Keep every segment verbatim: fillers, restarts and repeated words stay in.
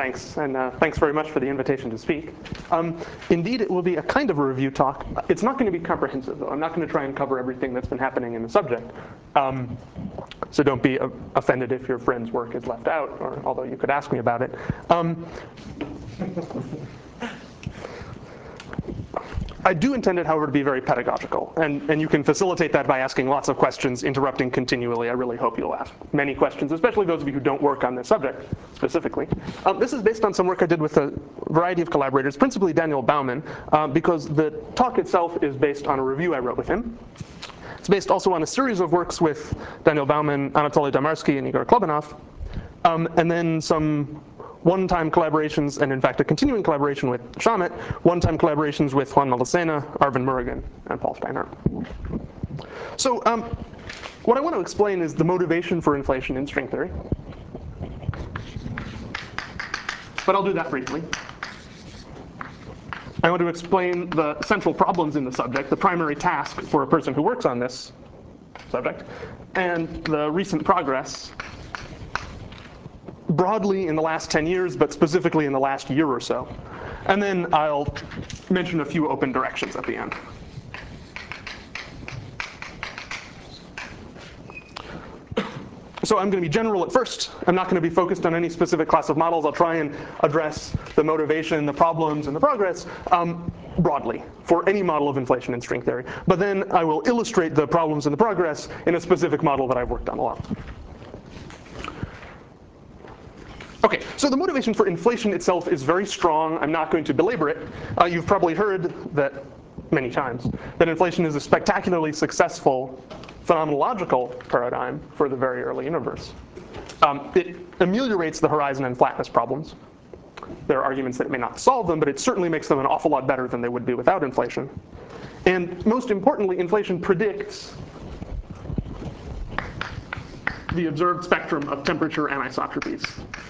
thanks. And uh, thanks very much for the invitation to speak. Um, indeed, it will be a kind of a review talk. It's not going to be comprehensive, though. I'm not going to try and cover everything that's been happening in the subject. Um, so don't be uh, offended if your friend's work is left out, or although you could ask me about it. Um, I do intend it, however, to be very pedagogical. And, and you can facilitate that by asking lots of questions, interrupting continually. I really hope you'll ask many questions, especially those of you who don't work on this subject specifically. Um, this is based on some work I did with a variety of collaborators, principally Daniel Bauman, uh, because the talk itself is based on a review I wrote with him. It's based also on a series of works with Daniel Bauman, Anatoly Damarsky, and Igor Klobanov, um, and then some one-time collaborations, and in fact a continuing collaboration with Shamit, one-time collaborations with Juan Malacena, Arvin Murugan, and Paul Steinhardt. So um, what I want to explain is the motivation for inflation in string theory. But I'll do that briefly. I want to explain the central problems in the subject, the primary task for a person who works on this subject, and the recent progress broadly in the last ten years, but specifically in the last year or so. And then I'll mention a few open directions at the end. So I'm going to be general at first. I'm not going to be focused on any specific class of models. I'll try and address the motivation, the problems, and the progress um, broadly for any model of inflation in string theory. But then I will illustrate the problems and the progress in a specific model that I've worked on a lot. OK, so the motivation for inflation itself is very strong. I'm not going to belabor it. Uh, you've probably heard that many times, that inflation is a spectacularly successful phenomenological paradigm for the very early universe. Um, it ameliorates the horizon and flatness problems. There are arguments that it may not solve them, but it certainly makes them an awful lot better than they would be without inflation. And most importantly, inflation predicts the observed spectrum of temperature anisotropies.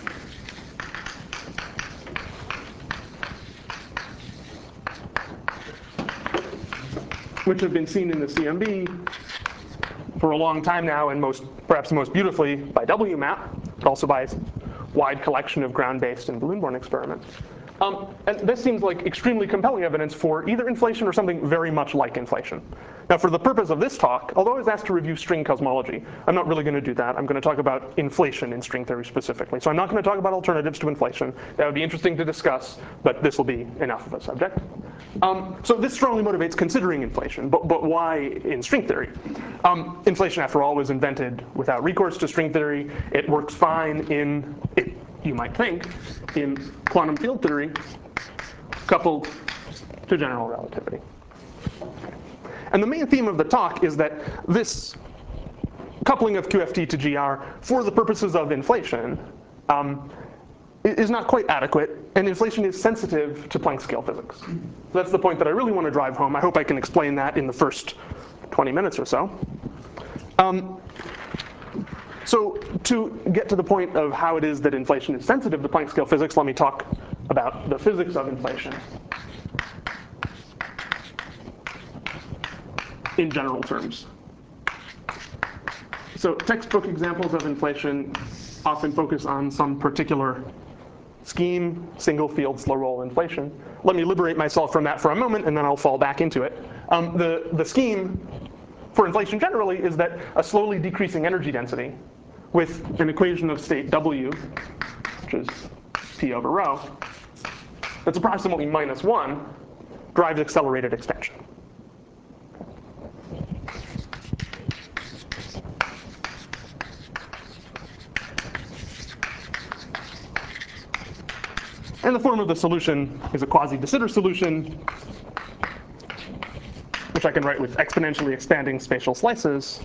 Which have been seen in the C M B for a long time now, and most, perhaps most beautifully by W map, but also by a wide collection of ground-based and balloon-borne experiments. Um, and this seems like extremely compelling evidence for either inflation or something very much like inflation. Now, for the purpose of this talk, although I was asked to review string cosmology, I'm not really going to do that. I'm going to talk about inflation in string theory specifically. So I'm not going to talk about alternatives to inflation. That would be interesting to discuss, but this will be enough of a subject. Um, so this strongly motivates considering inflation, but, but why in string theory? Um, inflation, after all, was invented without recourse to string theory. It works fine in, it, you might think, in quantum field theory coupled to general relativity. And the main theme of the talk is that this coupling of Q F T to G R for the purposes of inflation um, is not quite adequate, and inflation is sensitive to Planck scale physics. So that's the point that I really want to drive home. I hope I can explain that in the first twenty minutes or so. Um, so to get to the point of how it is that inflation is sensitive to Planck scale physics, let me talk about the physics of inflation in general terms. So textbook examples of inflation often focus on some particular scheme, single field slow roll inflation. Let me liberate myself from that for a moment, and then I'll fall back into it. Um, the, the scheme for inflation generally is that a slowly decreasing energy density with an equation of state W, which is P over rho, that's approximately minus one, drives accelerated expansion. And the form of the solution is a quasi-de Sitter solution, which I can write with exponentially expanding spatial slices,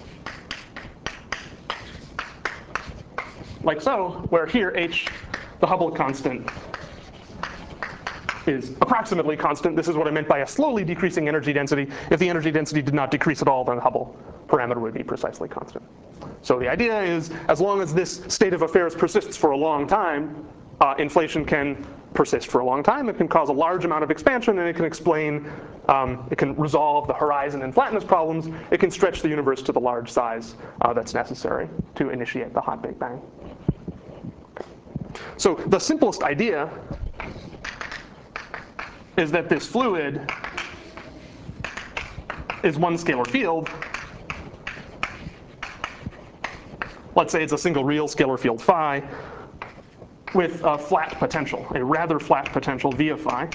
like so, where here h, the Hubble constant, is approximately constant. This is what I meant by a slowly decreasing energy density. If the energy density did not decrease at all, then the Hubble parameter would be precisely constant. So the idea is, as long as this state of affairs persists for a long time, Uh, inflation can persist for a long time. It can cause a large amount of expansion, and it can explain, um, it can resolve the horizon and flatness problems. It can stretch the universe to the large size uh, that's necessary to initiate the hot Big Bang. So the simplest idea is that this fluid is one scalar field. Let's say it's a single real scalar field phi with a flat potential, a rather flat potential v of phi.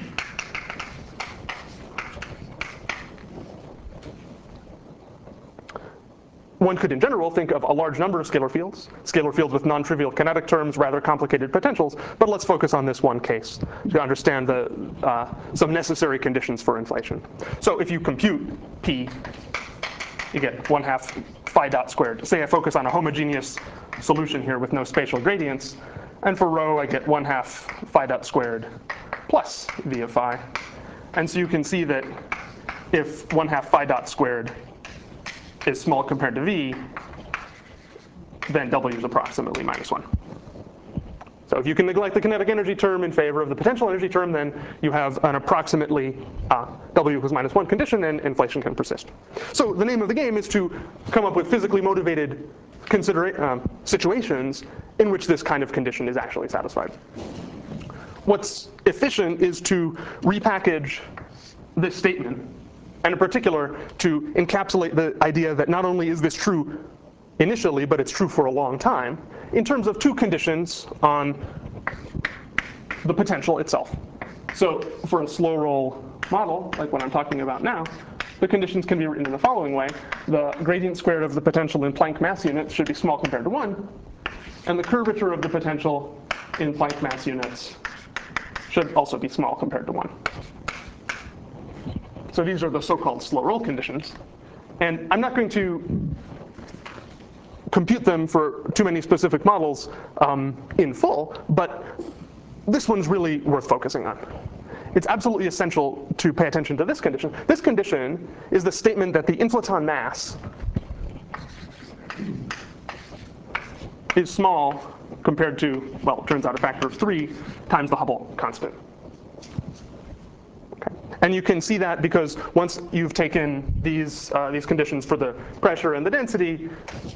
One could, in general, think of a large number of scalar fields, scalar fields with non-trivial kinetic terms, rather complicated potentials, but let's focus on this one case to understand the, uh, some necessary conditions for inflation. So if you compute P, you get one half phi dot squared. Say I focus on a homogeneous solution here with no spatial gradients, and for rho I get one half phi dot squared plus v of phi. And so you can see that if one half phi dot squared is small compared to v, then w is approximately minus one. So if you can neglect the kinetic energy term in favor of the potential energy term, then you have an approximately uh, w equals minus one condition, and inflation can persist. So the name of the game is to come up with physically motivated considera um, situations in which this kind of condition is actually satisfied. What's efficient is to repackage this statement, and in particular, to encapsulate the idea that not only is this true initially, but it's true for a long time, in terms of two conditions on the potential itself. So for a slow roll model, like what I'm talking about now, the conditions can be written in the following way. The gradient squared of the potential in Planck mass units should be small compared to one, and the curvature of the potential in Planck mass units should also be small compared to one. So these are the so-called slow roll conditions. And I'm not going to compute them for too many specific models um, in full, but this one's really worth focusing on. It's absolutely essential to pay attention to this condition. This condition is the statement that the inflaton mass is small compared to, well, it turns out a factor of three times the Hubble constant. And you can see that because once you've taken these, uh, these conditions for the pressure and the density,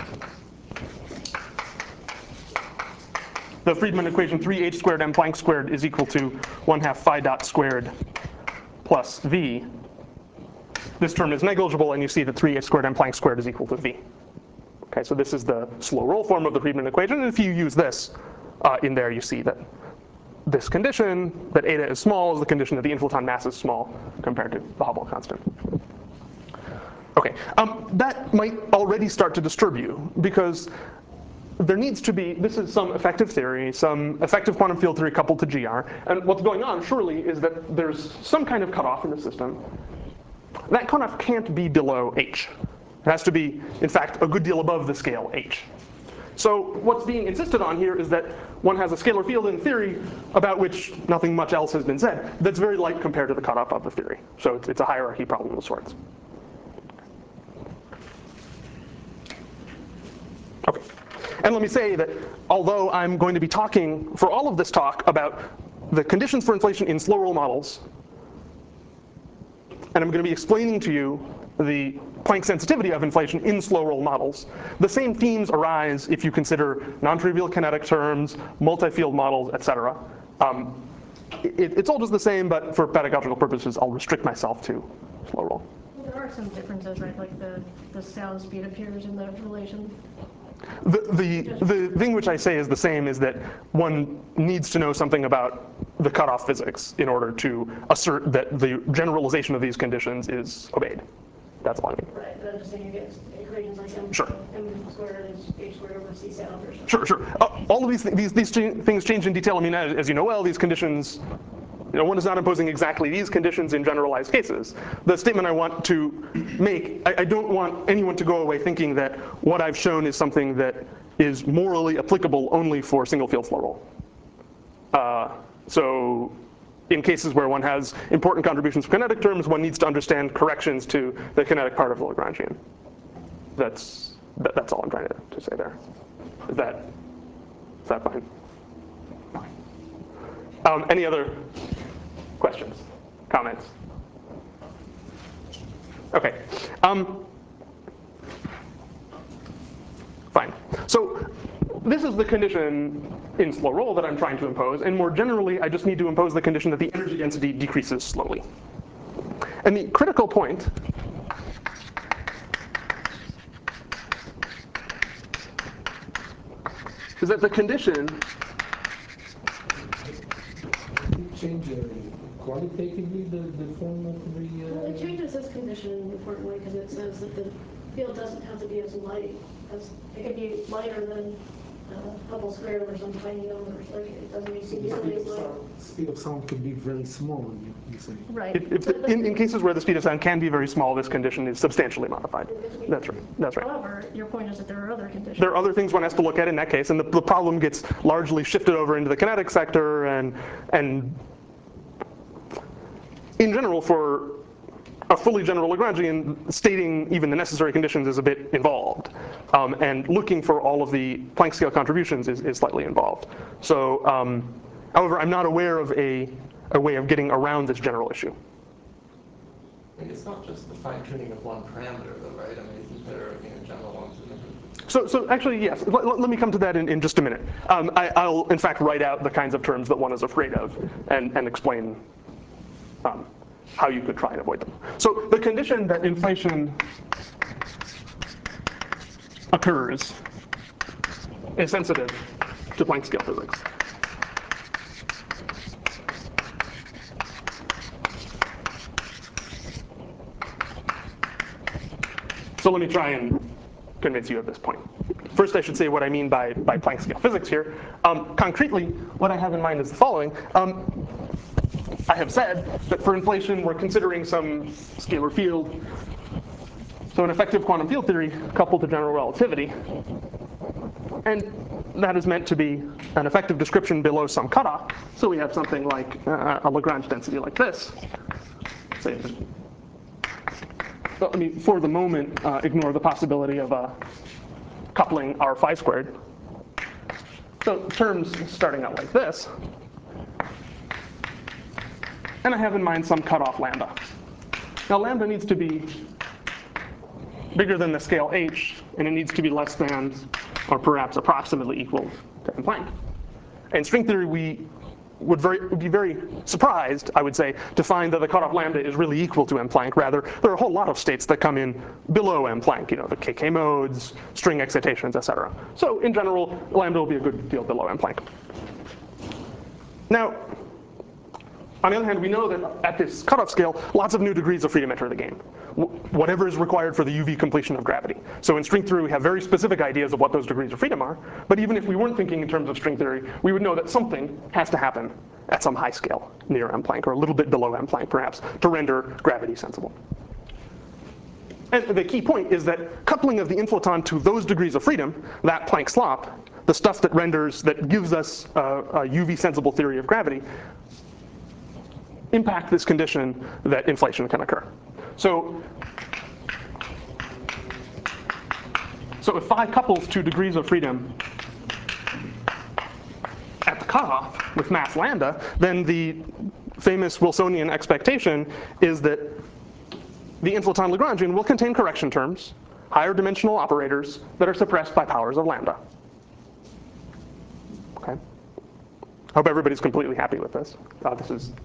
the Friedmann equation three h squared m Planck squared is equal to one half phi dot squared plus v. This term is negligible, and you see that three h squared m Planck squared is equal to v. Okay, so this is the slow roll form of the Friedmann equation. And if you use this uh, in there, you see that this condition, that eta is small, is the condition that the inflaton mass is small compared to the Hubble constant. Okay, um, that might already start to disturb you, because there needs to be, this is some effective theory, some effective quantum field theory coupled to G R, and what's going on, surely, is that there's some kind of cutoff in the system. That cutoff can't be below h. It has to be, in fact, a good deal above the scale h. So what's being insisted on here is that one has a scalar field in theory about which nothing much else has been said that's very light compared to the cutoff of the theory. So it's, it's a hierarchy problem of sorts. Okay. And let me say that although I'm going to be talking for all of this talk about the conditions for inflation in slow roll models, and I'm going to be explaining to you the Planck sensitivity of inflation in slow roll models, the same themes arise if you consider non-trivial kinetic terms, multi-field models, et cetera. Um, it, it's all just the same, but for pedagogical purposes, I'll restrict myself to slow roll. Well, there are some differences, right? Like the, the sound speed appears in the relation. The, the, the thing which I say is the same is that one needs to know something about the cutoff physics in order to assert that the generalization of these conditions is obeyed. That's all I mean. Right, but I'm just saying you get equations like m, Sure. m squared is h squared over c sound or something. Sure, sure. Uh, all of these, th these, these ch things change in detail. I mean, as, as you know well, these conditions, you know, one is not imposing exactly these conditions in generalized cases. The statement I want to make, I, I don't want anyone to go away thinking that what I've shown is something that is morally applicable only for single field slow roll. Uh, so in cases where one has important contributions of kinetic terms, one needs to understand corrections to the kinetic part of the Lagrangian. That's, that, that's all I'm trying to, to say there. Is that, is that fine? Um, any other questions, comments? Okay. Um, fine. So this is the condition in slow roll that I'm trying to impose, and more generally, I just need to impose the condition that the energy density decreases slowly. And the critical point is that the condition change uh, qualitatively the, the form of the... Uh... Well, it changes this condition importantly because it says that the field doesn't have to be as light as, it can be lighter than uh, Hubble squared or some tiny numbers. Like it doesn't need to be easily as light. Speed of sound can be very small, you, you say. Right. If, if the, in, in cases where the speed of sound can be very small, this condition is substantially modified. That's right. That's right. However, your point is that there are other conditions. There are other things one has to look at in that case, and the, the problem gets largely shifted over into the kinetic sector, and and in general, for a fully general Lagrangian, stating even the necessary conditions is a bit involved. Um, and looking for all of the Planck scale contributions is, is slightly involved. So, um, however, I'm not aware of a, a way of getting around this general issue. And it's not just the fine-tuning of one parameter, though, right? I mean, isn't there, you know, general ones? So, so actually, yes. Let, let me come to that in, in just a minute. Um, I, I'll, in fact, write out the kinds of terms that one is afraid of and, and explain um, how you could try and avoid them. So the condition that inflation occurs is sensitive to Planck scale physics. So let me try and convince you of this point. First, I should say what I mean by, by Planck scale physics here. Um, concretely, what I have in mind is the following. Um, I have said that for inflation, we're considering some scalar field. So an effective quantum field theory coupled to general relativity. And that is meant to be an effective description below some cutoff. So we have something like uh, a Lagrange density like this. Say, well, let me, for the moment, uh, ignore the possibility of uh, coupling r phi squared. So terms starting out like this. And I have in mind some cutoff lambda. Now lambda needs to be bigger than the scale h, and it needs to be less than, or perhaps approximately equal to m Planck. In string theory, we would, very, would be very surprised, I would say, to find that the cutoff lambda is really equal to m Planck. Rather, there are a whole lot of states that come in below m Planck, you know, the K K modes, string excitations, et cetera. So in general, lambda will be a good deal below m Planck. Now, on the other hand, we know that at this cutoff scale, lots of new degrees of freedom enter the game. Whatever is required for the U V completion of gravity. So in string theory, we have very specific ideas of what those degrees of freedom are. But even if we weren't thinking in terms of string theory, we would know that something has to happen at some high scale near m Planck, or a little bit below m Planck, perhaps, to render gravity sensible. And the key point is that coupling of the inflaton to those degrees of freedom, that Planck slop, the stuff that renders, that gives us a, a U V sensible theory of gravity, impact this condition that inflation can occur. So, so if phi couples to degrees of freedom at the cutoff with mass lambda, then the famous Wilsonian expectation is that the inflaton Lagrangian will contain correction terms, higher dimensional operators that are suppressed by powers of lambda. Okay. Hope everybody's completely happy with this. Uh, this is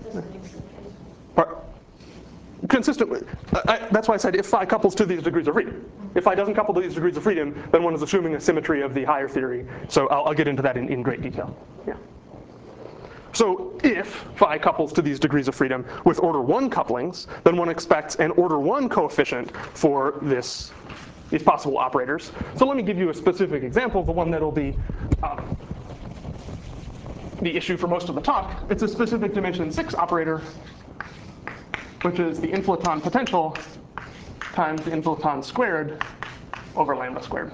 Part, consistent with, uh, I, that's why I said if phi couples to these degrees of freedom. If phi doesn't couple to these degrees of freedom, then one is assuming a symmetry of the higher theory. So I'll, I'll get into that in, in great detail. Yeah. So if phi couples to these degrees of freedom with order one couplings, then one expects an order one coefficient for this, these possible operators. So let me give you a specific example, the one that'll be um, the issue for most of the talk. It's a specific dimension six operator, which is the inflaton potential times the inflaton squared over lambda squared.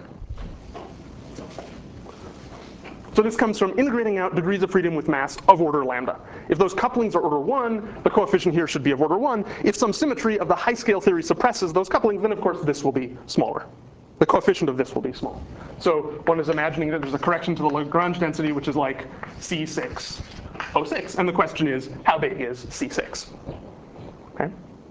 So this comes from integrating out degrees of freedom with mass of order lambda. If those couplings are order one, the coefficient here should be of order one. If some symmetry of the high scale theory suppresses those couplings, then of course this will be smaller. The coefficient of this will be small. So one is imagining that there's a correction to the Lagrange density, which is like C six oh six. And the question is, how big is C six? Okay.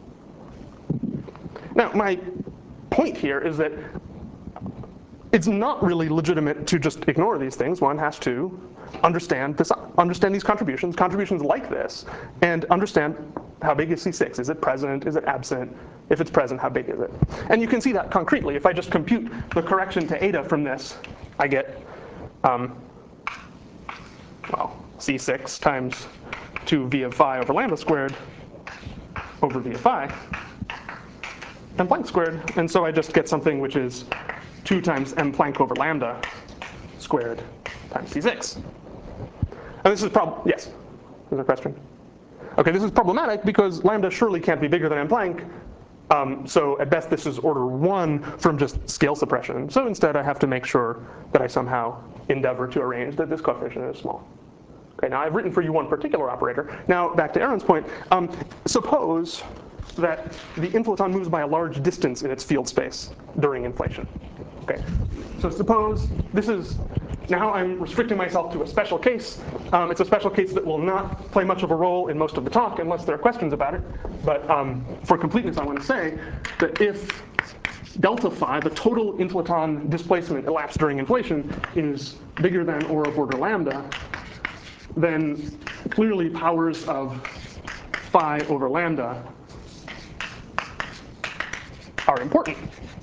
Now, my point here is that it's not really legitimate to just ignore these things. One has to understand this, understand these contributions, contributions like this, and understand how big is C six? Is it present? Is it absent? If it's present, how big is it? And you can see that concretely. If I just compute the correction to eta from this, I get, um, well, C six times two v of phi over lambda squared over v of phi, m Planck squared. And so I just get something which is two times m Planck over lambda squared times C six. And this is prob, yes, there's a question. Okay, this is problematic because lambda surely can't be bigger than m Planck. Um, so at best, this is order one from just scale suppression. So instead, I have to make sure that I somehow endeavor to arrange that this coefficient is small. Okay, now I've written for you one particular operator. Now back to Aaron's point, um, suppose that the inflaton moves by a large distance in its field space during inflation. Okay, so suppose this is, now I'm restricting myself to a special case. Um, it's a special case that will not play much of a role in most of the talk unless there are questions about it. But um, for completeness, I want to say that if delta phi, the total inflaton displacement elapsed during inflation, is bigger than or of order lambda, then clearly powers of phi over lambda are important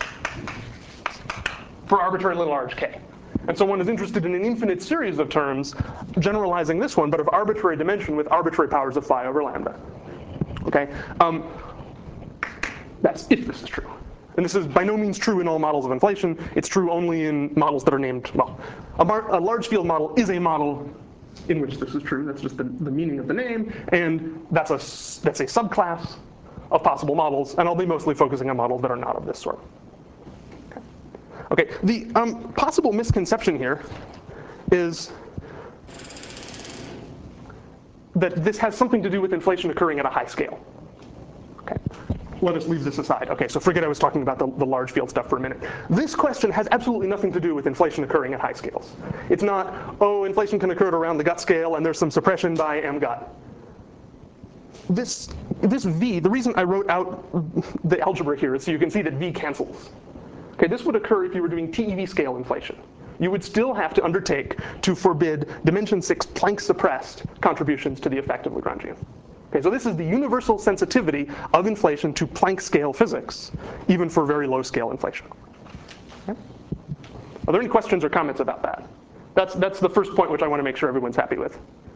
for arbitrary little large k. And so one is interested in an infinite series of terms generalizing this one, but of arbitrary dimension with arbitrary powers of phi over lambda. Okay? Um, that's if this is true. And this is by no means true in all models of inflation. It's true only in models that are named, well, a, a large field model is a model in which this is true. That's just the, the meaning of the name. And that's a, that's a subclass of possible models. And I'll be mostly focusing on models that are not of this sort. Okay, the um, possible misconception here is that this has something to do with inflation occurring at a high scale. Okay, let us leave this aside. Okay, so forget I was talking about the, the large field stuff for a minute. This question has absolutely nothing to do with inflation occurring at high scales. It's not, oh, inflation can occur at around the gut scale and there's some suppression by m gut. This, this v, the reason I wrote out the algebra here is so you can see that v cancels. Okay, this would occur if you were doing T E V scale inflation. You would still have to undertake to forbid dimension six Planck suppressed contributions to the effective Lagrangian. Okay, so this is the universal sensitivity of inflation to Planck scale physics, even for very low scale inflation. Okay. Are there any questions or comments about that? That's, that's the first point which I want to make sure everyone's happy with.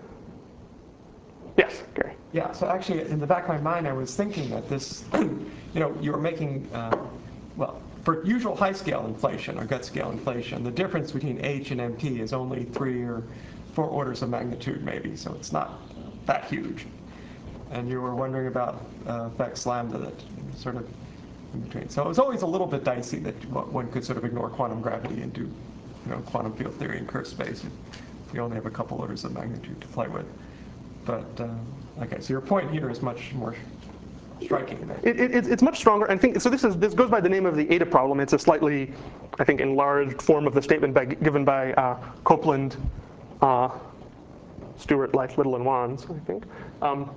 Yes, Gary. Yeah, so actually in the back of my mind I was thinking that this, you know, you were making, uh, well, for usual high-scale inflation or gut-scale inflation, the difference between H and M T is only three or four orders of magnitude, maybe, so it's not that huge. And you were wondering about uh, effects lambda that sort of in between. So it was always a little bit dicey that one could sort of ignore quantum gravity and do, you know, quantum field theory in curved space if you only have a couple orders of magnitude to play with. But uh, okay, so your point here is much more striking. It, it, it's much stronger. I think so. This is this goes by the name of the eta problem. It's a slightly, I think, enlarged form of the statement by, given by uh, Copeland, uh, Stewart, Life, Little, and Wands. I think. Um,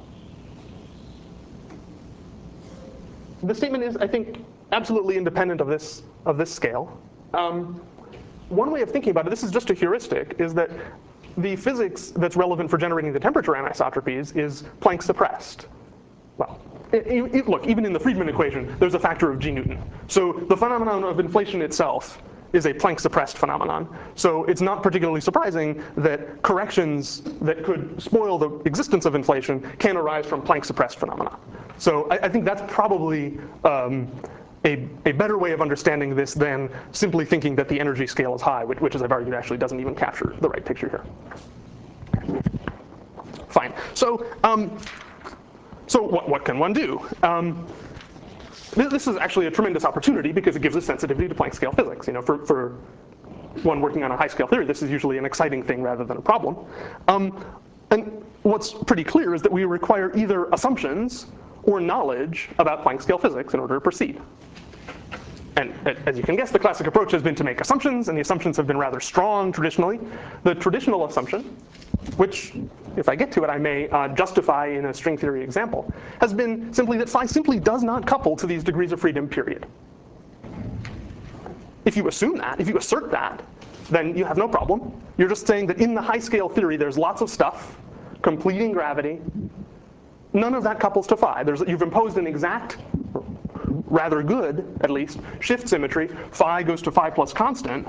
the statement is, I think, absolutely independent of this of this scale. Um, one way of thinking about it, this is just a heuristic, is that the physics that's relevant for generating the temperature anisotropies is Planck suppressed. Well, it, it, look, even in the Friedmann equation, there's a factor of G Newton. So the phenomenon of inflation itself is a Planck-suppressed phenomenon. So it's not particularly surprising that corrections that could spoil the existence of inflation can arise from Planck-suppressed phenomena. So I, I think that's probably um, a, a better way of understanding this than simply thinking that the energy scale is high, which, which as I've argued, actually doesn't even capture the right picture here. Fine. So. Um, So what, what can one do? Um, this, this is actually a tremendous opportunity because it gives us sensitivity to Planck scale physics. You know, for, for one working on a high scale theory, this is usually an exciting thing rather than a problem. Um, and what's pretty clear is that we require either assumptions or knowledge about Planck scale physics in order to proceed. And as you can guess, the classic approach has been to make assumptions, and the assumptions have been rather strong traditionally. The traditional assumption, which, if I get to it, I may uh, justify in a string theory example, has been simply that phi simply does not couple to these degrees of freedom, period. If you assume that, if you assert that, then you have no problem. You're just saying that in the high scale theory, there's lots of stuff completing gravity. None of that couples to phi. There's, you've imposed an exact, rather good, at least, shift symmetry. Phi goes to phi plus constant.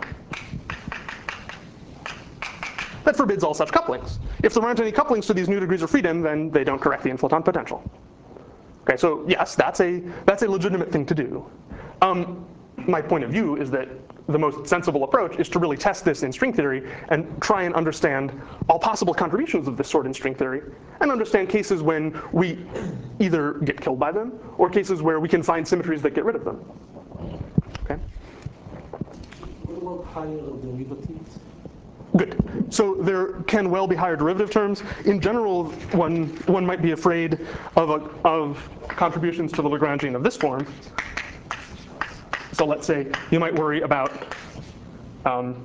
That forbids all such couplings. If there aren't any couplings to these new degrees of freedom, then they don't correct the inflaton potential. Okay, so yes, that's a, that's a legitimate thing to do. Um, my point of view is that the most sensible approach is to really test this in string theory and try and understand all possible contributions of this sort in string theory, and understand cases when we either get killed by them, or cases where we can find symmetries that get rid of them. Okay? What about higher derivatives? Good. So there can well be higher derivative terms. In general, one, one might be afraid of, a, of contributions to the Lagrangian of this form. So let's say you might worry about um,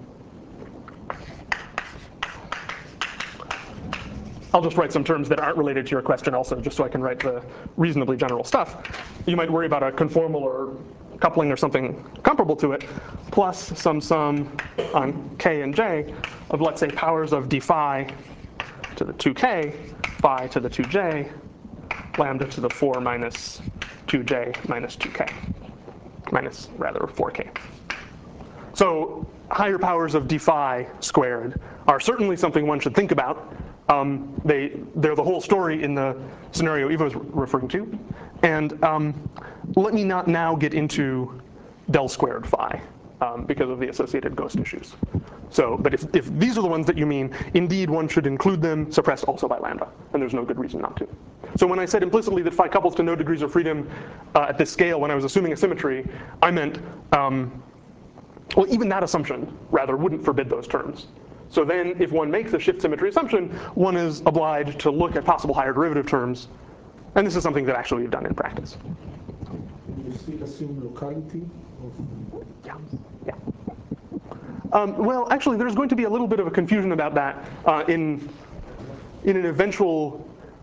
I'll just write some terms that aren't related to your question also, just so I can write the reasonably general stuff. You might worry about a conformal or coupling or something comparable to it, plus some sum on k and j of, let's say, powers of d phi to the two k, phi to the two j, lambda to the four minus two j minus two k, minus, rather, four k. So higher powers of d phi squared are certainly something one should think about. Um, they, they're the whole story in the scenario Eva was referring to. And um, let me not now get into del squared phi um, because of the associated ghost issues. So, but if, if these are the ones that you mean, indeed one should include them suppressed also by lambda, and there's no good reason not to. So when I said implicitly that phi couples to no degrees of freedom uh, at this scale when I was assuming a symmetry, I meant, um, well, even that assumption, rather, wouldn't forbid those terms. So then if one makes a shift symmetry assumption, one is obliged to look at possible higher derivative terms. And this is something that actually we've done in practice. You still assume locality of Yeah, yeah. Um, well, actually, there's going to be a little bit of a confusion about that uh, in, in an eventual,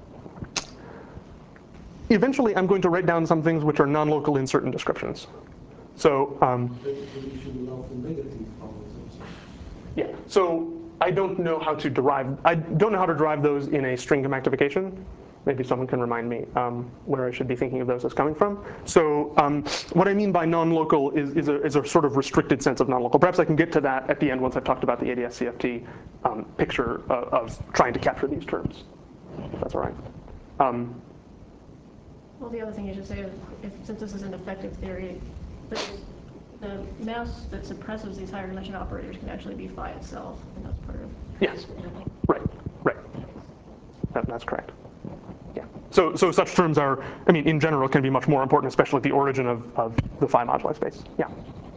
eventually I'm going to write down some things which are non-local in certain descriptions. So, um, you should allow for negative powers also. yeah, so I don't know how to derive, I don't know how to derive those in a string compactification. Maybe someone can remind me um, where I should be thinking of those as coming from. So um, what I mean by non-local is, is, a, is a sort of restricted sense of non-local. Perhaps I can get to that at the end once I've talked about the A D S C F T um, picture of, of trying to capture these terms, if that's all right. Um, Well, the other thing you should say is, if, since this is an effective theory, there's the mass that suppresses these higher dimension operators can actually be phi itself, and that's part of. Yes, right, right. That, that's correct. Yeah. So, so such terms are, I mean, in general, can be much more important, especially at the origin of, of the phi moduli space. Yeah.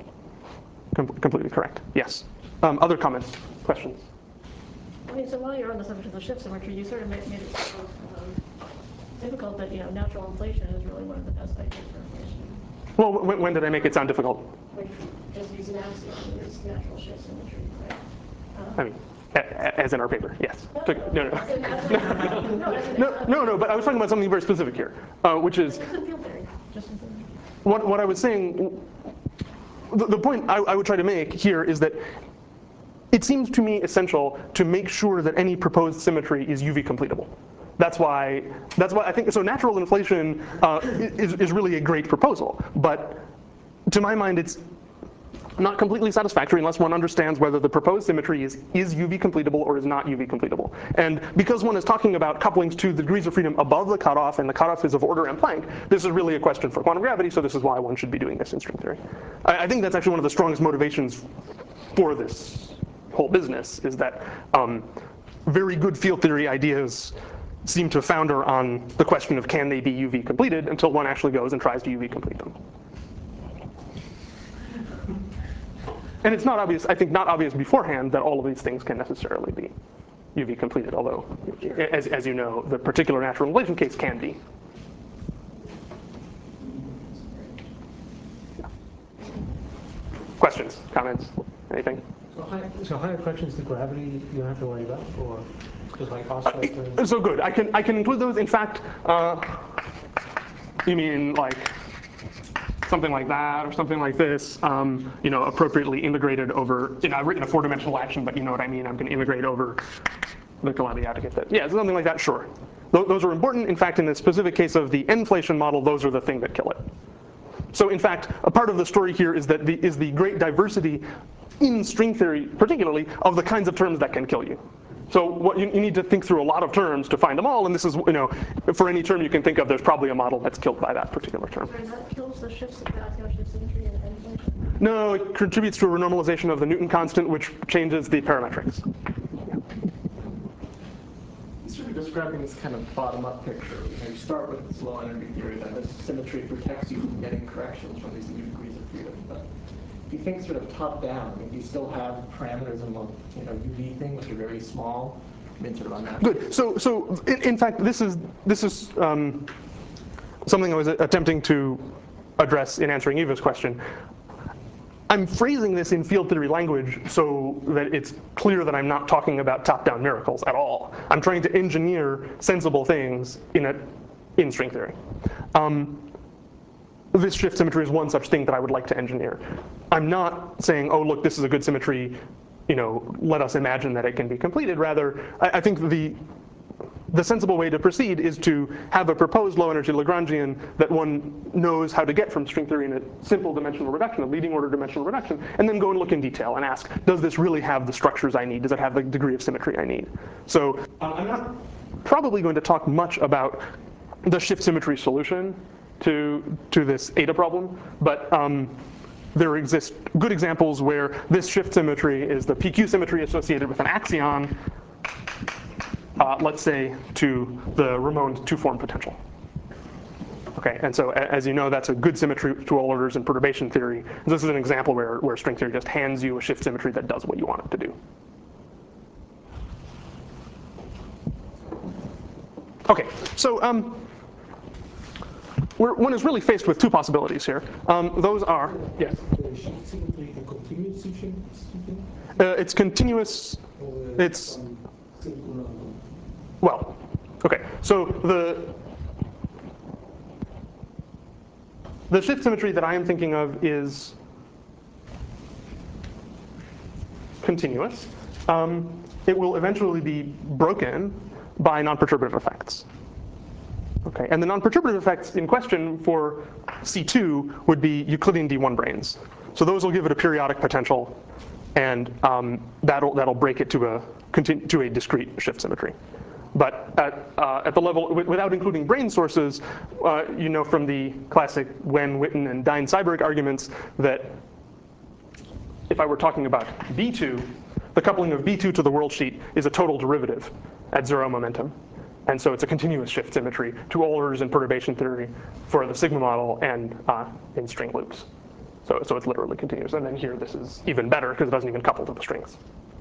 Com completely correct. Yes. Um, other comments, questions? I mean, so while you're on the subject of the shift symmetry, you sort of made, made it sort of, um, difficult that, you know, natural inflation is really one of the best ideas for inflation. Well, when, when did I make it sound difficult? Like, just use an axiom, it's natural shift symmetry, right? Um, I mean, a, a, as in our paper, yes. No, no, as in- as in- no, as in- no, no, no, but I was talking about something very specific here, uh, which is It's in field theory, just in theory. what, what I was saying. The, the point I, I would try to make here is that it seems to me essential to make sure that any proposed symmetry is U V completable. That's why, that's why I think, so natural inflation uh, is, is really a great proposal, but to my mind it's not completely satisfactory unless one understands whether the proposed symmetry is, is U V completable or is not U V completable. And because one is talking about couplings to the degrees of freedom above the cutoff, and the cutoff is of order m Planck, this is really a question for quantum gravity, so this is why one should be doing this in string theory. I, I think that's actually one of the strongest motivations for this whole business, is that um, very good field theory ideas seem to founder on the question of can they be U V completed until one actually goes and tries to U V complete them. And it's not obvious, I think not obvious beforehand that all of these things can necessarily be U V completed, although, as, as you know, the particular natural inflation case can be. Yeah. Questions, comments, anything? So, high, so higher corrections to gravity you don't have to worry about, or just like oscillator? So good, I can, I can include those. In fact, uh, you mean like something like that, or something like this, um, you know, appropriately integrated over, you know, I've written a four-dimensional action, but you know what I mean, I'm going to integrate over the Calabi-Yau to get that. Yeah, something like that, sure. Th those are important. In fact, in the specific case of the inflation model, those are the thing that kill it. So in fact, a part of the story here is that the, is the great diversity in string theory, particularly, of the kinds of terms that can kill you. So what you, you need to think through a lot of terms to find them all, and this is, you know, for any term you can think of, there's probably a model that's killed by that particular term. Sorry, that kills the shifts, the Gaussian shift symmetry and inflation? No, it contributes to a renormalization of the Newton constant, which changes the parametrics. Sort of describing this kind of bottom-up picture. You know, you start with this low energy theory that the symmetry protects you from getting corrections from these new degrees of freedom. But if you think sort of top-down, I mean, do you still have parameters in the, you know, U V thing, which are very small? I mean, sort of unnatural. Good. So, so in, in fact, this is this is um, something I was attempting to address in answering Eva's question. I'm phrasing this in field theory language so that it's clear that I'm not talking about top-down miracles at all. I'm trying to engineer sensible things in a in string theory. Um, this shift symmetry is one such thing that I would like to engineer. I'm not saying, oh, look, this is a good symmetry. You know, let us imagine that it can be completed. Rather, I, I think the The sensible way to proceed is to have a proposed low-energy Lagrangian that one knows how to get from string theory in a simple dimensional reduction, a leading order dimensional reduction, and then go and look in detail and ask, does this really have the structures I need? Does it have the degree of symmetry I need? So um, I'm not probably going to talk much about the shift symmetry solution to, to this eta problem, but um, there exist good examples where this shift symmetry is the P Q symmetry associated with an axion, Uh, let's say, to the Ramond two-form potential. Okay, and so as you know, that's a good symmetry to all orders in perturbation theory. This is an example where, where string theory just hands you a shift symmetry that does what you want it to do. Okay, so um, we're, one is really faced with two possibilities here. Um, those are, yes? The shift symmetry and continuous shift symmetry? Uh, it's continuous, Or it's, um, circular? well, okay, so the the shift symmetry that I am thinking of is continuous. Um, it will eventually be broken by non-perturbative effects. Okay, and the non-perturbative effects in question for C two would be Euclidean D one branes. So those will give it a periodic potential, and um, that'll that'll break it to a to a discrete shift symmetry. But at, uh, at the level, without including brane sources, uh, you know from the classic Wen, Witten, and Dine-Seiberg arguments that if I were talking about B two, the coupling of B two to the world sheet is a total derivative at zero momentum. And so it's a continuous shift symmetry to all orders in perturbation theory for the sigma model and uh, in string loops. So, so it's literally continuous. And then here this is even better because it doesn't even couple to the strings.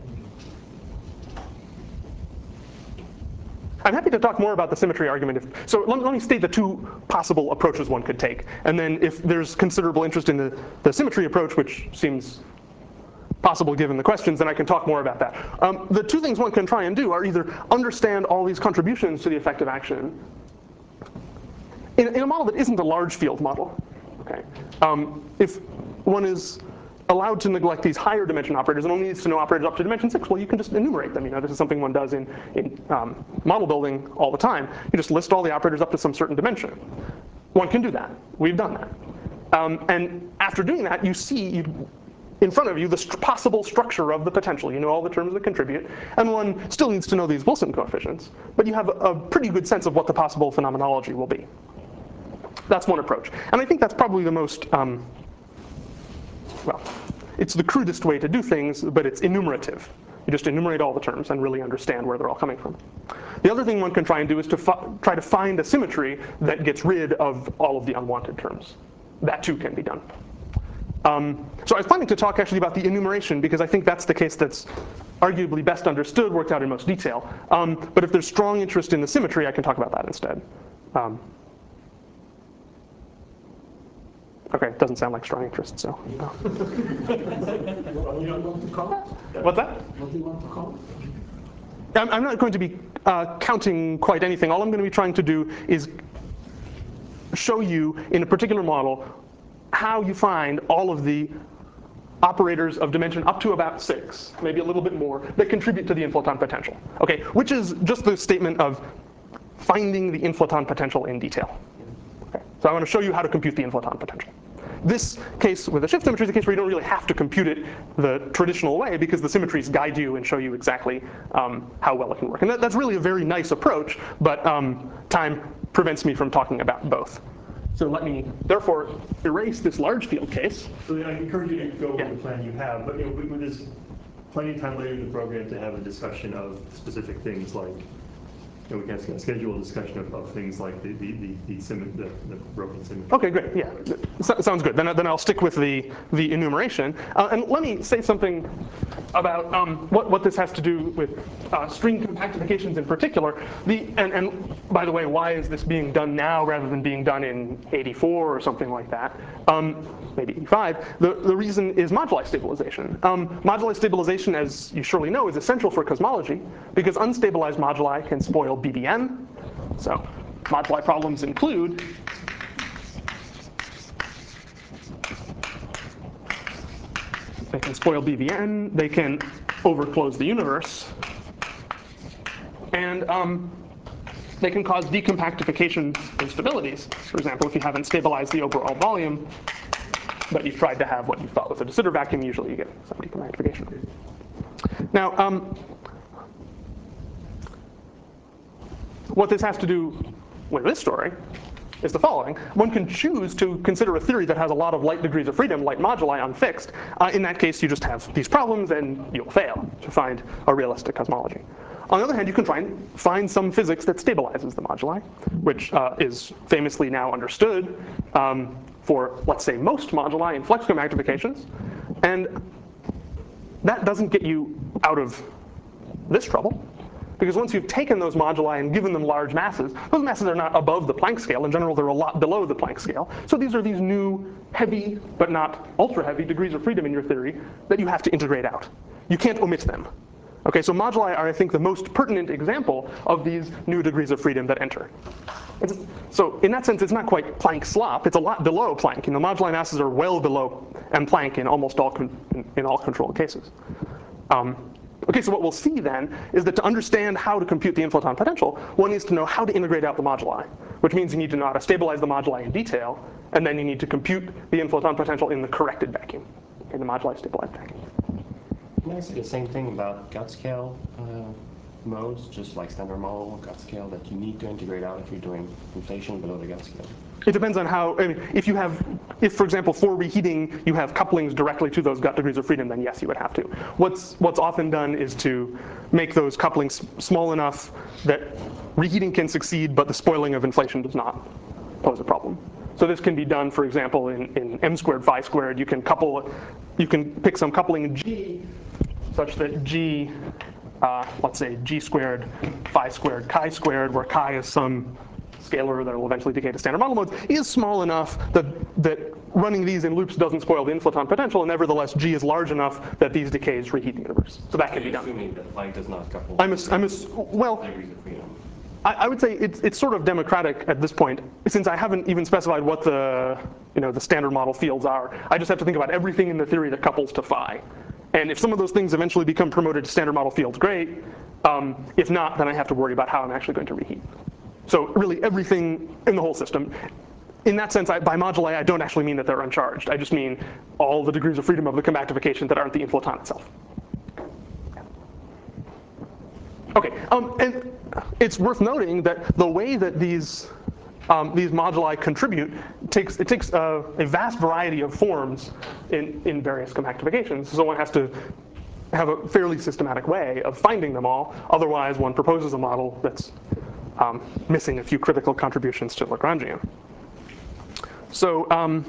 I'm happy to talk more about the symmetry argument. If, so let, let me state the two possible approaches one could take. And then if there's considerable interest in the, the symmetry approach, which seems possible given the questions, then I can talk more about that. Um, the two things one can try and do are either understand all these contributions to the effective action in, in a model that isn't a large field model. Okay. Um, if one is allowed to neglect these higher dimension operators and only needs to know operators up to dimension six, well, you can just enumerate them. You know, this is something one does in, in um, model building all the time. You just list all the operators up to some certain dimension. One can do that. We've done that. Um, and after doing that, you see you, in front of you the st possible structure of the potential. You know all the terms that contribute. And one still needs to know these Wilson coefficients. But you have a, a pretty good sense of what the possible phenomenology will be. That's one approach. And I think that's probably the most, um, well, it's the crudest way to do things, but it's enumerative. You just enumerate all the terms and really understand where they're all coming from. The other thing one can try and do is to try to find a symmetry that gets rid of all of the unwanted terms. That too can be done. Um, so I was planning to talk actually about the enumeration because I think that's the case that's arguably best understood, worked out in most detail. Um, but if there's strong interest in the symmetry, I can talk about that instead. Um, Okay, it doesn't sound like strong interest, so. No. What do you want to call it? What's that? What do you want to call it? I'm, I'm not going to be uh, counting quite anything. All I'm going to be trying to do is show you in a particular model how you find all of the operators of dimension up to about six, maybe a little bit more, that contribute to the inflaton potential. Okay, which is just the statement of finding the inflaton potential in detail. Okay, so I want to show you how to compute the inflaton potential. This case with a shift symmetry is a case where you don't really have to compute it the traditional way because the symmetries guide you and show you exactly um, how well it can work. And that, that's really a very nice approach, but um, time prevents me from talking about both. So let me, therefore, erase this large field case. So I encourage you to go over Yeah. the plan you have, but you know, with this plenty of time later in the program to have a discussion of specific things like, you know, we can schedule a discussion of, of things like the the the, the, sim the, the broken symmetry. Okay, great. Yeah, so, sounds good. Then, then I'll stick with the the enumeration. Uh, and let me say something about um, what what this has to do with uh, string compactifications in particular. The and and by the way, why is this being done now rather than being done in eighty-four or something like that? Um, maybe eighty-five. The the reason is moduli stabilization. Um, moduli stabilization, as you surely know, is essential for cosmology because unstabilized moduli can spoil B B N. So moduli problems include they can spoil B B N, they can overclose the universe, and um, they can cause decompactification instabilities. For example, if you haven't stabilized the overall volume, but you've tried to have what you thought was a de Sitter vacuum, usually you get some decompactification. Now, um, what this has to do with this story is the following. One can choose to consider a theory that has a lot of light degrees of freedom, light moduli unfixed. Uh, in that case, you just have these problems and you'll fail to find a realistic cosmology. On the other hand, you can try and find some physics that stabilizes the moduli, which uh, is famously now understood um, for, let's say, most moduli in flux compactifications. And that doesn't get you out of this trouble. Because once you've taken those moduli and given them large masses, those masses are not above the Planck scale. In general, they're a lot below the Planck scale. So these are these new heavy, but not ultra heavy degrees of freedom in your theory that you have to integrate out. You can't omit them. Okay, so moduli are, I think, the most pertinent example of these new degrees of freedom that enter. It's, so in that sense, it's not quite Planck slop. It's a lot below Planck. You know, moduli masses are well below M Planck in almost all con in, in all controlled cases. Um, Okay, so what we'll see then is that to understand how to compute the inflaton potential, one needs to know how to integrate out the moduli, which means you need to know how to stabilize the moduli in detail, and then you need to compute the inflaton potential in the corrected vacuum, in the moduli stabilized vacuum. Can I say the same thing about gut scale uh, modes, just like standard model gut scale, that you need to integrate out if you're doing inflation below the gut scale? It depends on how, I mean, if you have, if for example for reheating you have couplings directly to those gut degrees of freedom, then yes, you would have to. What's, what's often done is to make those couplings small enough that reheating can succeed, but the spoiling of inflation does not pose a problem. So this can be done, for example, in, in M squared phi squared. You can couple, you can pick some coupling in G such that G, uh, let's say G squared phi squared chi squared, where chi is some scalar that will eventually decay to standard model modes, is small enough that, that running these in loops doesn't spoil the inflaton potential, and nevertheless G is large enough that these decays reheat the universe. So that can be done. Assuming that Planck does not couple I'm, a, I'm a, well, degrees of freedom. I, I would say it's, it's sort of democratic at this point, since I haven't even specified what the, you know, the standard model fields are. I just have to think about everything in the theory that couples to phi. And if some of those things eventually become promoted to standard model fields, great. Um, if not, then I have to worry about how I'm actually going to reheat. So really everything in the whole system. In that sense, I, by moduli, I don't actually mean that they're uncharged. I just mean all the degrees of freedom of the compactification that aren't the inflaton itself. Okay, um, and it's worth noting that the way that these um, these moduli contribute takes it takes a, a vast variety of forms in in various compactifications. So one has to have a fairly systematic way of finding them all. Otherwise, one proposes a model that's um, missing a few critical contributions to Lagrangian. So. Um,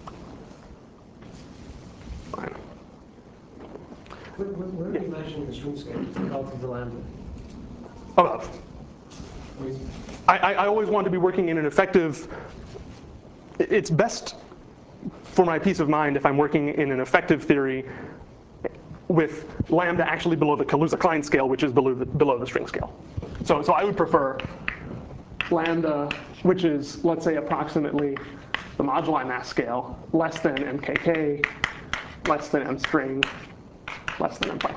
fine. Where, where, where are you imagining the string scale relative to lambda? Above. I, I, I always want to be working in an effective, it's best for my peace of mind if I'm working in an effective theory with lambda actually below the Kaluza-Klein scale, which is below the, below the string scale. So, so I would prefer lambda, which is, let's say, approximately the moduli mass scale less than M K K, less than M string, less than M Planck.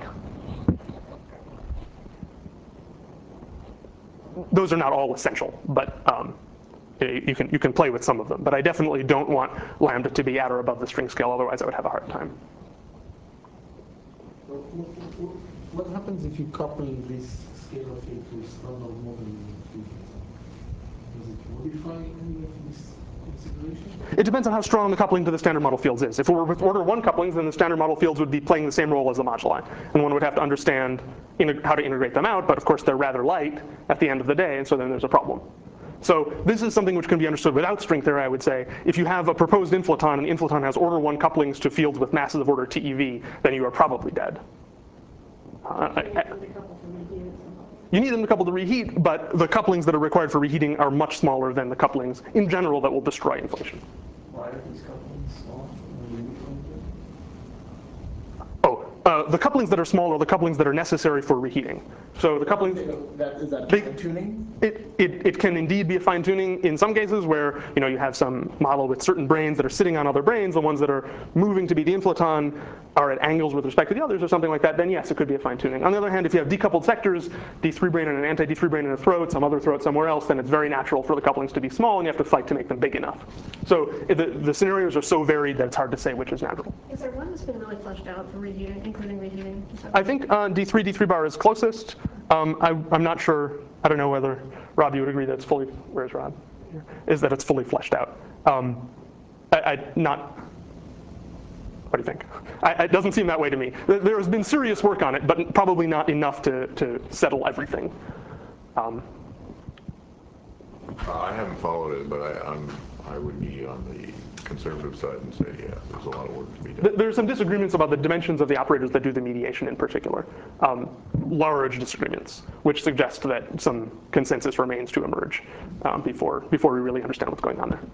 Those are not all essential, but um, you can you can play with some of them. But I definitely don't want lambda to be at or above the string scale, otherwise I would have a hard time. What happens if you couple this scalar field to standard model? Does it modify any of this consideration? It depends on how strong the coupling to the standard model fields is. If it were with order one couplings, then the standard model fields would be playing the same role as the moduli. And one would have to understand how to integrate them out, but of course they're rather light at the end of the day, and so then there's a problem. So this is something which can be understood without string theory, I would say. If you have a proposed inflaton and the inflaton has order one couplings to fields with masses of order T E V, then you are probably dead. Uh, I, I, You need them to couple to reheat, but the couplings that are required for reheating are much smaller than the couplings in general that will destroy inflation. Why are these couplings small? Oh, uh, the couplings that are small are the couplings that are necessary for reheating. So the couplings. That, is that they- fine-tuning? It, it, it can indeed be a fine-tuning in some cases where you know you have some model with certain branes that are sitting on other branes, the ones that are moving to be the inflaton are at angles with respect to the others or something like that, then yes, it could be a fine-tuning. On the other hand, if you have decoupled sectors, D three brane and an anti-D three brane in a throat, some other throat somewhere else, then it's very natural for the couplings to be small and you have to fight to make them big enough. So the, the scenarios are so varied that it's hard to say which is natural. Is there one that's been really fleshed out for reheating, including reheating? I think uh, D three, D three bar is closest. Um, I, I'm not sure, I don't know whether Rob, you would agree that it's fully, where's Rob? Is that it's fully fleshed out. Um, I, I not, what do you think? I, it doesn't seem that way to me. There has been serious work on it, but probably not enough to, to settle everything. Um, Uh, I haven't followed it, but I, I'm, I would be on the conservative side and say, yeah, there's a lot of work to be done. There are some disagreements about the dimensions of the operators that do the mediation in particular. Um, large disagreements, which suggest that some consensus remains to emerge um, before, before we really understand what's going on there.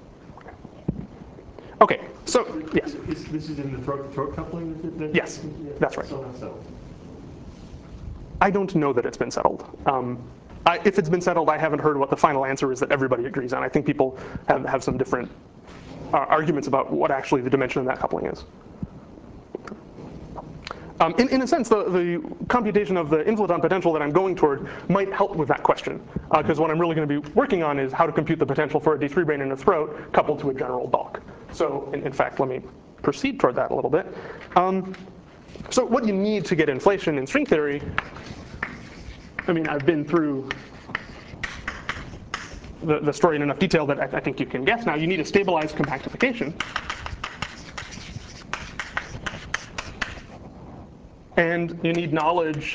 Okay, so, yes. Is, this is in the throat, throat coupling? That, that, Yes, yeah, that's right. So not settled. I don't know that it's been settled. Um, I, if it's been settled, I haven't heard what the final answer is that everybody agrees on. I think people have, have some different uh, arguments about what actually the dimension of that coupling is. Um, in, in a sense, the, the computation of the inflaton potential that I'm going toward might help with that question, because uh, what I'm really going to be working on is how to compute the potential for a D three brane in a throat coupled to a general bulk. So in, in fact, let me proceed toward that a little bit. Um, so what you need to get inflation in string theory, I mean, I've been through the, the story in enough detail that I, I think you can guess now. You need a stabilized compactification. And you need knowledge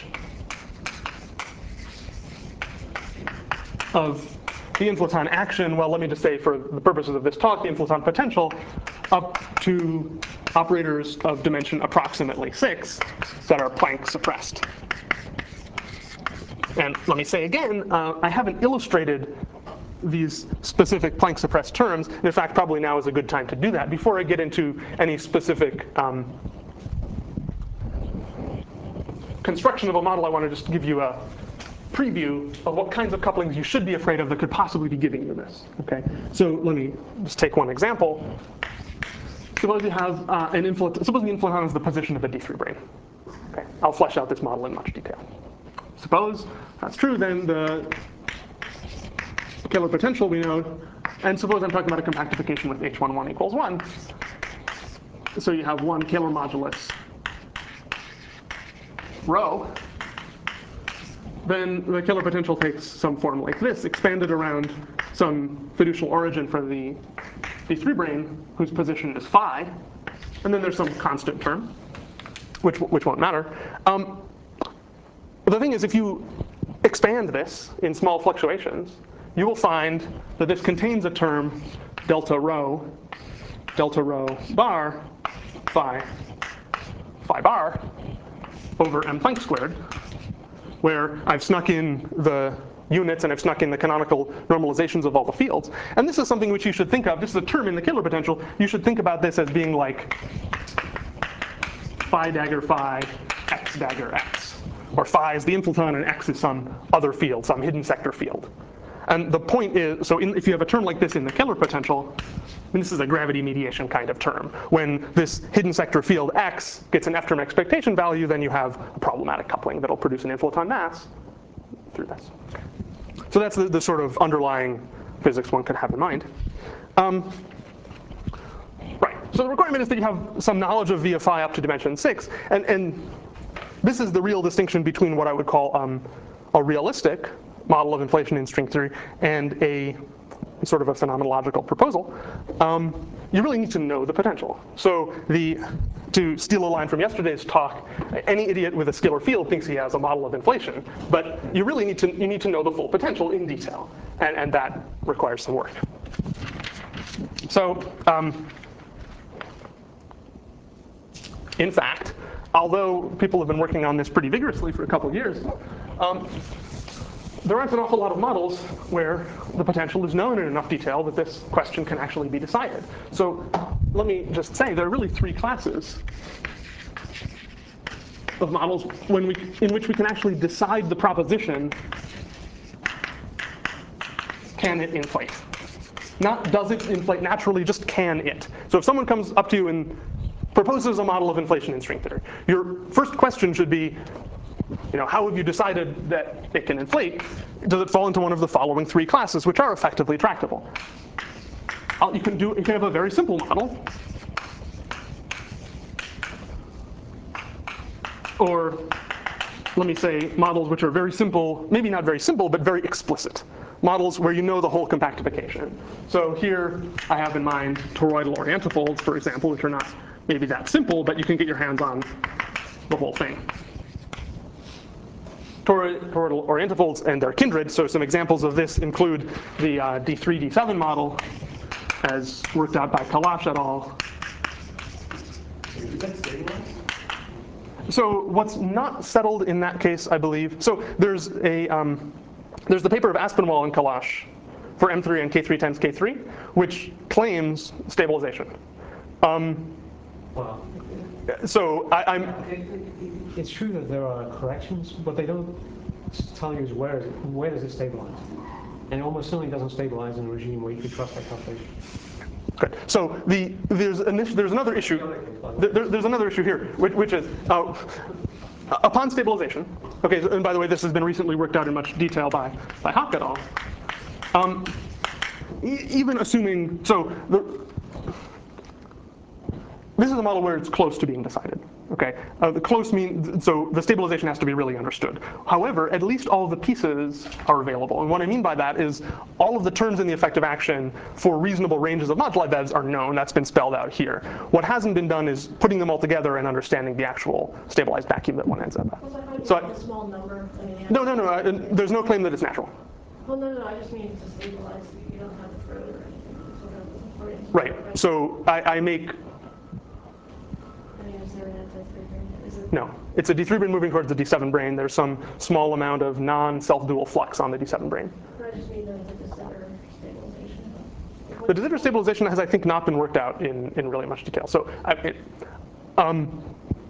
of the inflaton action, well, let me just say for the purposes of this talk, the inflaton potential up to operators of dimension approximately six that are Planck suppressed. And let me say again, uh, I haven't illustrated these specific Planck suppressed terms. In fact, probably now is a good time to do that before I get into any specific um, construction of a model. I want to just give you a preview of what kinds of couplings you should be afraid of that could possibly be giving you this. Okay, so let me just take one example. Suppose you have uh, an inflaton. Suppose the inflaton is the position of a D three brane. Okay, I'll flesh out this model in much detail. Suppose that's true, then the scalar potential we know, and suppose I'm talking about a compactification with H one one equals one. So you have one scalar modulus rho. Then the scalar potential takes some form like this, expanded around some fiducial origin for the D three brane, whose position is phi, and then there's some constant term, which which won't matter. Um, the thing is, if you expand this in small fluctuations, you will find that this contains a term delta rho, delta rho bar, phi, phi bar, over m Planck squared, where I've snuck in the units and I've snuck in the canonical normalizations of all the fields. And this is something which you should think of. This is a term in the scalar potential. You should think about this as being like phi dagger phi, x dagger x. Or phi is the inflaton and x is some other field, some hidden sector field. And the point is, so in, if you have a term like this in the Kähler potential, and this is a gravity mediation kind of term. When this hidden sector field X gets an F-term expectation value, then you have a problematic coupling that'll produce an inflaton mass through this. So that's the, the sort of underlying physics one could have in mind. Um, right, so the requirement is that you have some knowledge of V phi up to dimension six. And, and this is the real distinction between what I would call um, a realistic model of inflation in string theory and a sort of a phenomenological proposal. Um, you really need to know the potential. So the, to steal a line from yesterday's talk, any idiot with a scalar field thinks he has a model of inflation, but you really need to, you need to know the full potential in detail, and, and that requires some work. So um, in fact, although people have been working on this pretty vigorously for a couple of years, um, there aren't an awful lot of models where the potential is known in enough detail that this question can actually be decided. So let me just say there are really three classes of models when we, in which we can actually decide the proposition, can it inflate? Not does it inflate naturally, just can it. So if someone comes up to you and proposes a model of inflation in string theory, your first question should be, you know, how have you decided that it can inflate? Does it fall into one of the following three classes, which are effectively tractable? Uh, you can do. You can have a very simple model, or let me say models which are very simple, maybe not very simple, but very explicit. Models where you know the whole compactification. So here I have in mind toroidal orientifolds, for example, which are not maybe that simple, but you can get your hands on the whole thing. Toroidal orientifolds and their kindred. So some examples of this include the uh, D three D seven model, as worked out by Kalash et al. So what's not settled in that case, I believe, so there's a um, there's the paper of Aspinwall and Kalash for M three and K three times K three, which claims stabilization. Um, Wow. So I, I'm. It, it, it's true that there are corrections, but they don't tell you where, where does it stabilize. And it almost certainly doesn't stabilize in a regime where you could trust that calculation. Good. So the, there's, an issue, there's another issue. There, there's another issue here, which, which is uh, upon stabilization. Okay, and by the way, this has been recently worked out in much detail by by Hock et al. Um, e even assuming so. The, This is a model where it's close to being decided. Okay, uh, the close means so the stabilization has to be really understood. However, at least all of the pieces are available, and what I mean by that is all of the terms in the effective action for reasonable ranges of moduli beds are known. That's been spelled out here. What hasn't been done is putting them all together and understanding the actual stabilized vacuum that one ends up at. Well, so I, I, a small number. I mean, no, no, no. I, there's no claim that it's natural. Well, no, no, I just mean to stabilize. You don't have the throat or anything. So that doesn't Right. So I, I make. Is there an anti-three brain? Is it? No, it's a D three brain moving towards the D seven brain. There's some small amount of non-self-dual flux on the D seven brain. I just mean the de Sitter stabilization. The de Sitter stabilization has, I think, not been worked out in, in really much detail. So, I, it, um,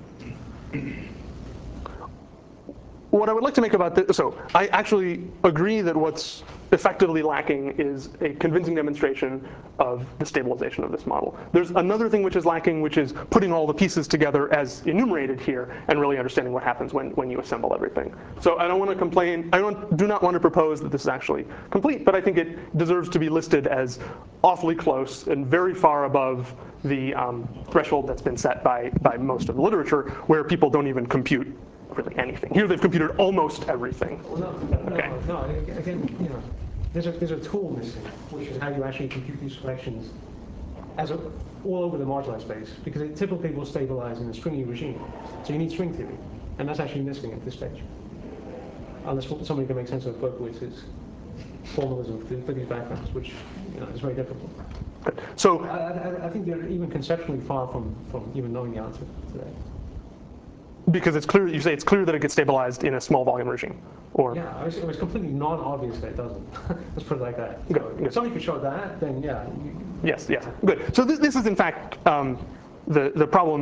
what I would like to make about this, so I actually agree that what's effectively lacking is a convincing demonstration of the stabilization of this model. There's another thing which is lacking, which is putting all the pieces together as enumerated here and really understanding what happens when, when you assemble everything. So I don't want to complain, I don't, do not want to propose that this is actually complete, but I think it deserves to be listed as awfully close and very far above the um, threshold that's been set by, by most of the literature, where people don't even compute really anything. Here they've computed almost everything. Well, no, Okay. no, no, again, you know, there's a, there's a tool missing, which is how you actually compute these collections as a, all over the moduli space, because it typically will stabilize in a stringy regime. So you need string theory, and that's actually missing at this stage. Unless somebody can make sense of Berkowitz's formalism for, for these backgrounds, which, you know, is very difficult. So I, I, I think they're even conceptually far from, from even knowing the answer today. Because it's clear, you say it's clear that it gets stabilized in a small volume regime, or yeah, it was, it was completely non-obvious that it doesn't. Let's put it like that. Good, So good. if somebody could show that, then yeah. You, yes, yes, good. So this, this is in fact um, the the problem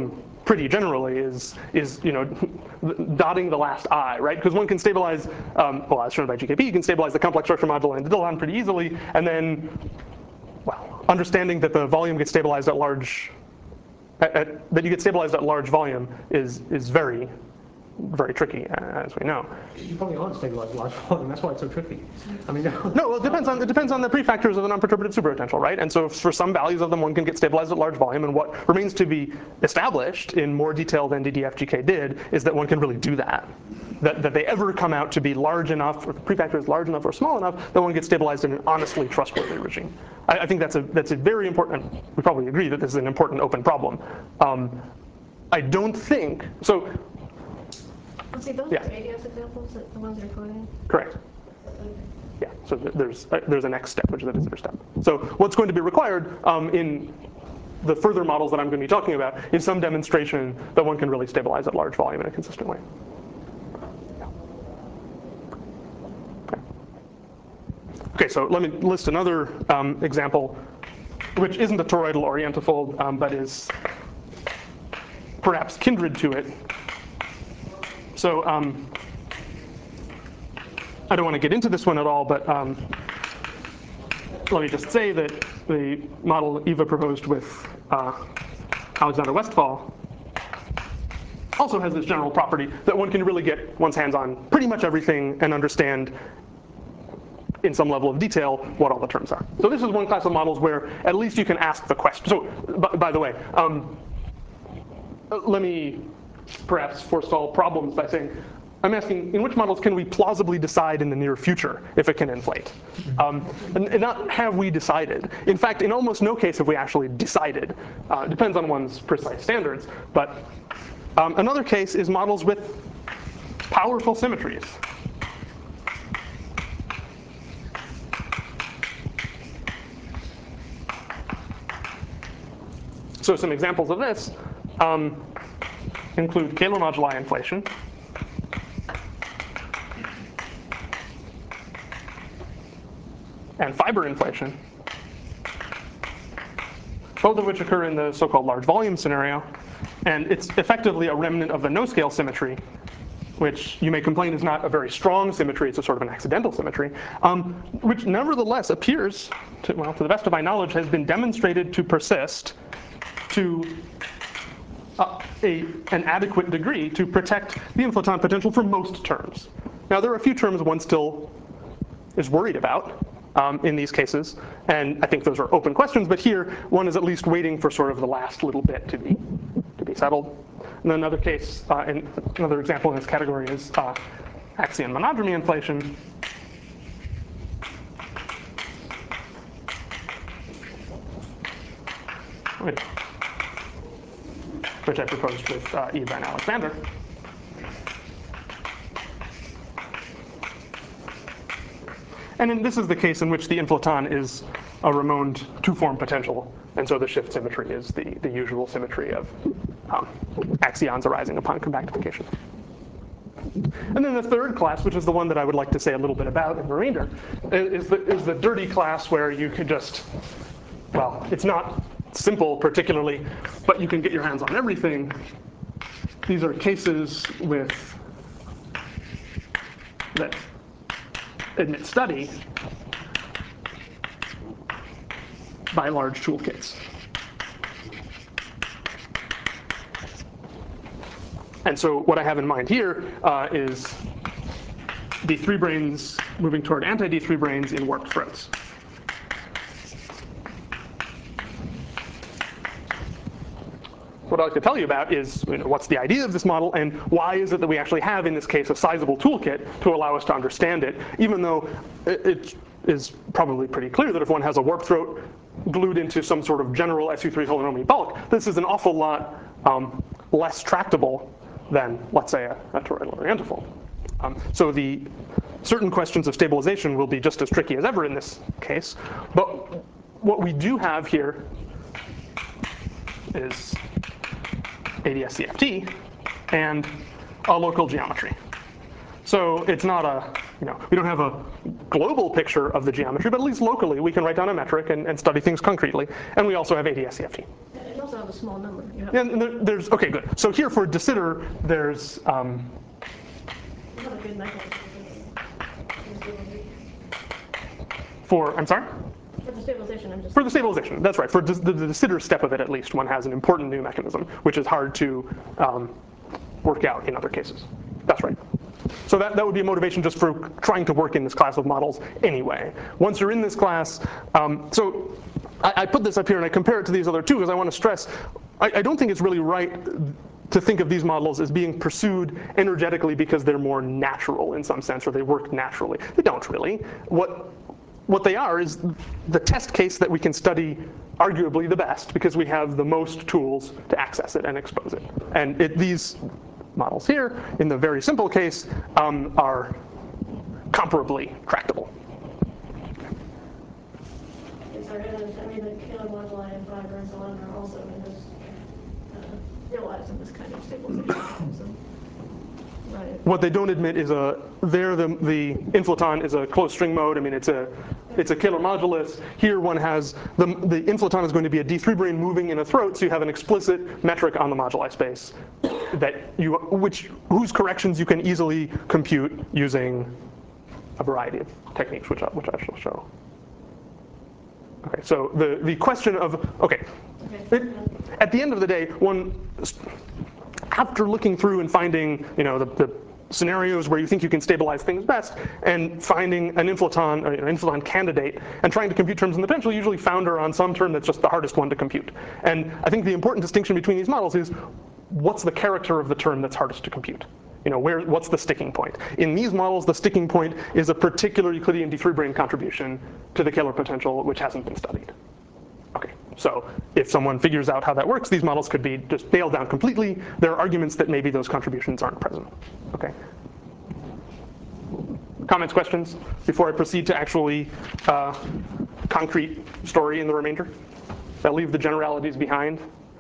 pretty generally is, is you know, dotting the last I, right? Because one can stabilize, um, well, as shown by G K P, you can stabilize the complex structure moduli and Dildon pretty easily, and then, well, understanding that the volume gets stabilized at large, at, at, that you get stabilized at large volume is, is very, very tricky, as we know. You probably aren't stabilized at large volume. That's why it's so tricky. I mean, no. No, well, it depends on it depends on the prefactors of the non-perturbative superpotential, right? And so for some values of them, one can get stabilized at large volume. And what remains to be established in more detail than D D F G K did is that one can really do that. That, that they ever come out to be large enough, or the prefactor is large enough or small enough that one gets stabilized in an honestly trustworthy regime. I, I think that's a that's a very important. We probably agree that this is an important open problem. Um, I don't think so. See, those Yeah. are A D S examples, the the ones you're quoting? Correct. Yeah, so there's uh, there's a next step, which is a visitor step. So what's going to be required um, in the further models that I'm going to be talking about is some demonstration that one can really stabilize at large volume in a consistent way. Yeah. Okay. Okay, so let me list another um, example, which isn't a toroidal orientifold, um, but is perhaps kindred to it. So um, I don't want to get into this one at all, but um, let me just say that the model Eva proposed with uh, Alexander Westphal also has this general property that one can really get one's hands on pretty much everything and understand in some level of detail what all the terms are. So this is one class of models where at least you can ask the question. So by, by the way, um, let me perhaps forestall problems by saying, I'm asking, in which models can we plausibly decide in the near future if it can inflate? Um, and, and not have we decided. In fact, in almost no case have we actually decided. Uh, it depends on one's precise standards. But um, another case is models with powerful symmetries. So some examples of this um, include Kähler moduli inflation, and fiber inflation, both of which occur in the so-called large volume scenario. And it's effectively a remnant of the no-scale symmetry, which you may complain is not a very strong symmetry. It's a sort of an accidental symmetry, um, which nevertheless appears, to, well, to the best of my knowledge, has been demonstrated to persist to uh, a, an adequate degree to protect the inflaton potential for most terms. Now, there are a few terms one still is worried about um, in these cases, and I think those are open questions. But here, one is at least waiting for sort of the last little bit to be to be settled. And then another case, uh, and another example in this category is uh, Axion monodromy inflation. Which, which I proposed with uh, Eva and Alexander. And then this is the case in which the inflaton is a Ramonde two-form potential, and so the shift symmetry is the, the usual symmetry of um, axions arising upon compactification. And then the third class, which is the one that I would like to say a little bit about in the remainder, is the, is the dirty class where you could just, well, it's not simple particularly, but you can get your hands on everything. These are cases with that admit study by large toolkits. And so what I have in mind here uh, is D three branes moving toward anti-D three branes in warped throats. What I'd like to tell you about is, you know, what's the idea of this model, and why is it that we actually have, in this case, a sizable toolkit to allow us to understand it, even though it is probably pretty clear that if one has a warped throat glued into some sort of general S U three holonomy bulk, this is an awful lot um, less tractable than, let's say, a, a toroidal orientifold. Um, so the certain questions of stabilization will be just as tricky as ever in this case. But what we do have here is A D S C F T and a local geometry. So it's not a, you know, we don't have a global picture of the geometry, but at least locally we can write down a metric and, and study things concretely. And we also have A D S C F T. you also have a small number. You have, Yeah, and there, there's, okay, good. So here for de Sitter, there's, um, you have a good mechanism for stabilization. for, I'm sorry? For the stabilization, I'm just. For the stabilization, that's right. For the, the de Sitter step of it, at least, one has an important new mechanism, which is hard to um, work out in other cases. That's right. So that, that would be a motivation just for trying to work in this class of models anyway. Once you're in this class, um, so I, I put this up here and I compare it to these other two because I want to stress, I, I don't think it's really right to think of these models as being pursued energetically because they're more natural in some sense, or they work naturally. They don't really. What, what they are is the test case that we can study arguably the best because we have the most tools to access it and expose it. And it, these models here, in the very simple case, um, are comparably tractable. It's our, I mean, the Killer moduli and fiber and so on are also in this, uh, realized in this kind of stabilization mechanism. Right. What they don't admit is a, there the, the inflaton is a closed string mode. I mean, it's a, it's a Kähler modulus. Here one has, the, the inflaton is going to be a D three brane moving in a throat, so you have an explicit metric on the moduli space that you, which, whose corrections you can easily compute using a variety of techniques, which I, which I shall show. Okay, so the, the question of, okay, it, at the end of the day, one, after looking through and finding, you know, the, the scenarios where you think you can stabilize things best, and finding an inflaton, an inflaton candidate, and trying to compute terms in the potential, you usually founder on some term that's just the hardest one to compute. And I think the important distinction between these models is what's the character of the term that's hardest to compute? You know, where, what's the sticking point? In these models, the sticking point is a particular Euclidean D three brane contribution to the Kähler potential, which hasn't been studied. Okay, so if someone figures out how that works, these models could be just nailed down completely. There are arguments that maybe those contributions aren't present. Okay. Comments, questions before I proceed to actually uh, concrete story in the remainder? That leave the generalities behind?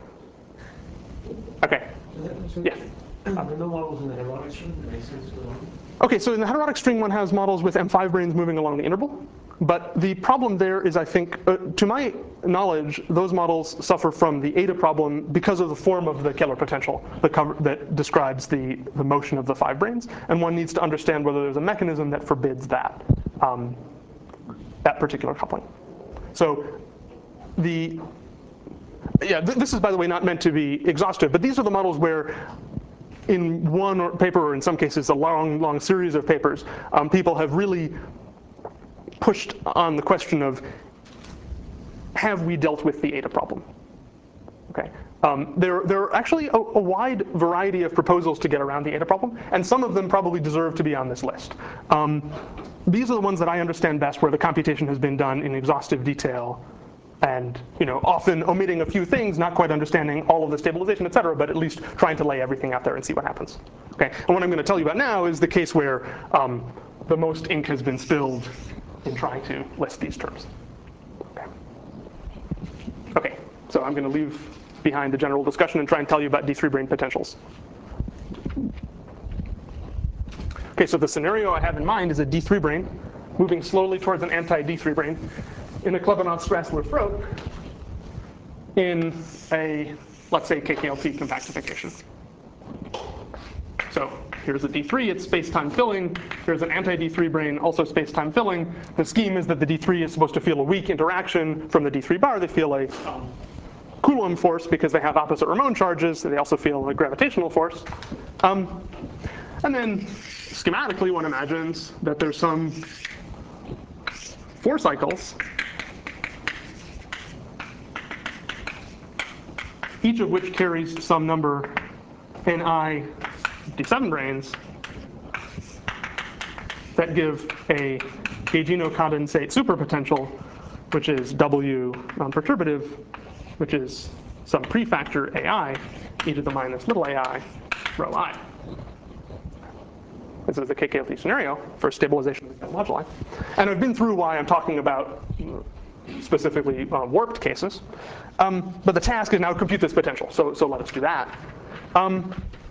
Okay. Yeah. There are no models in the heterotic string that make sense for them. Okay, so in the heterotic string, one has models with M five branes moving along the interval. But the problem there is, I think, uh, to my knowledge, those models suffer from the eta problem because of the form of the Kähler potential that, cover, that describes the, the motion of the five branes. And one needs to understand whether there's a mechanism that forbids that, um, that particular coupling. So the, yeah, th this is, by the way, not meant to be exhaustive, but these are the models where in one paper, or in some cases a long, long series of papers, um, people have really pushed on the question of, have we dealt with the eta problem? Okay. Um, there, there are actually a, a wide variety of proposals to get around the eta problem, and some of them probably deserve to be on this list. Um, these are the ones that I understand best, where the computation has been done in exhaustive detail, and you know, often omitting a few things, not quite understanding all of the stabilization, et cetera, but at least trying to lay everything out there and see what happens. Okay. And what I'm going to tell you about now is the case where um, the most ink has been spilled in trying to list these terms. Okay. Okay, so I'm going to leave behind the general discussion and try and tell you about D three brane potentials. Okay, so the scenario I have in mind is a D three brane moving slowly towards an anti-D three brane in a Klebanov-Strassler throat in a, let's say, K K L T compactification. So here's a D three, it's space-time filling. Here's an anti-D three brane, also space-time filling. The scheme is that the D three is supposed to feel a weak interaction from the D three bar. They feel a um, Coulomb force because they have opposite Ramon charges. They also feel a gravitational force. Um, and then schematically, one imagines that there's some four cycles, each of which carries some number Ni D seven branes that give a Gaugino condensate superpotential, which is W non-perturbative, which is some prefactor A I, e to the minus little ai, rho I. This is the K K L T scenario for stabilization of the moduli. And I've been through why I'm talking about specifically uh, warped cases. Um, but the task is now to compute this potential, so, so let us do that. Um,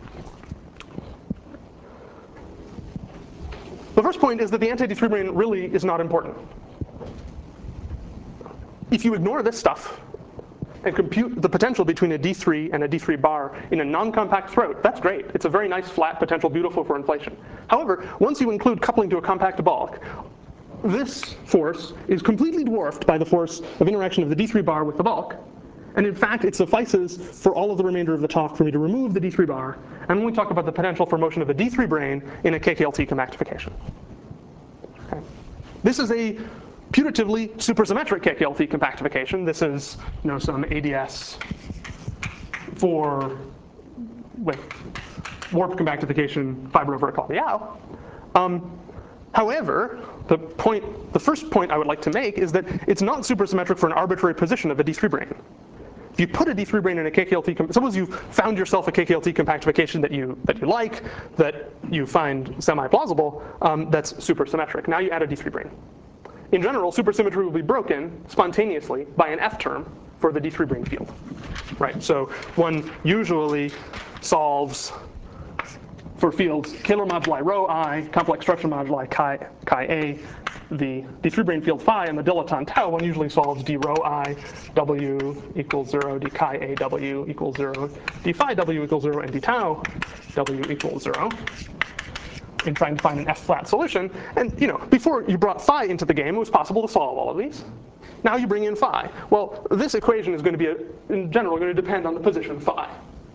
The first point is that the anti-D three brane really is not important. If you ignore this stuff, and compute the potential between a D three and a D three bar in a non-compact throat, that's great. It's a very nice flat potential, beautiful for inflation. However, once you include coupling to a compact bulk, this force is completely dwarfed by the force of interaction of the D three bar with the bulk. And in fact, it suffices for all of the remainder of the talk for me to remove the D three bar and only talk about the potential for motion of a D three brane in a K K L T compactification. Okay. This is a putatively supersymmetric K K L T compactification. This is, you know, some A D S for with warp compactification fiber over Claude-Liao. Um, however, the point, the first point I would like to make is that it's not supersymmetric for an arbitrary position of a D three brane. If you put a D three brane in a K K L T, suppose you found yourself a K K L T compactification that you that you like, that you find semi-plausible, um, that's supersymmetric. Now you add a D three brane. In general, supersymmetry will be broken spontaneously by an F term for the D three brane field, right? So one usually solves for fields Kähler moduli rho I, complex structure moduli chi, chi A, the D three brane field phi, and the dilaton tau. One usually solves d rho I w equals zero, d chi A w equals zero, d phi w equals zero, and d tau w equals zero, in trying to find an F-flat solution. And you know, before you brought phi into the game, it was possible to solve all of these. Now you bring in phi. Well, this equation is going to be, a, in general, going to depend on the position phi.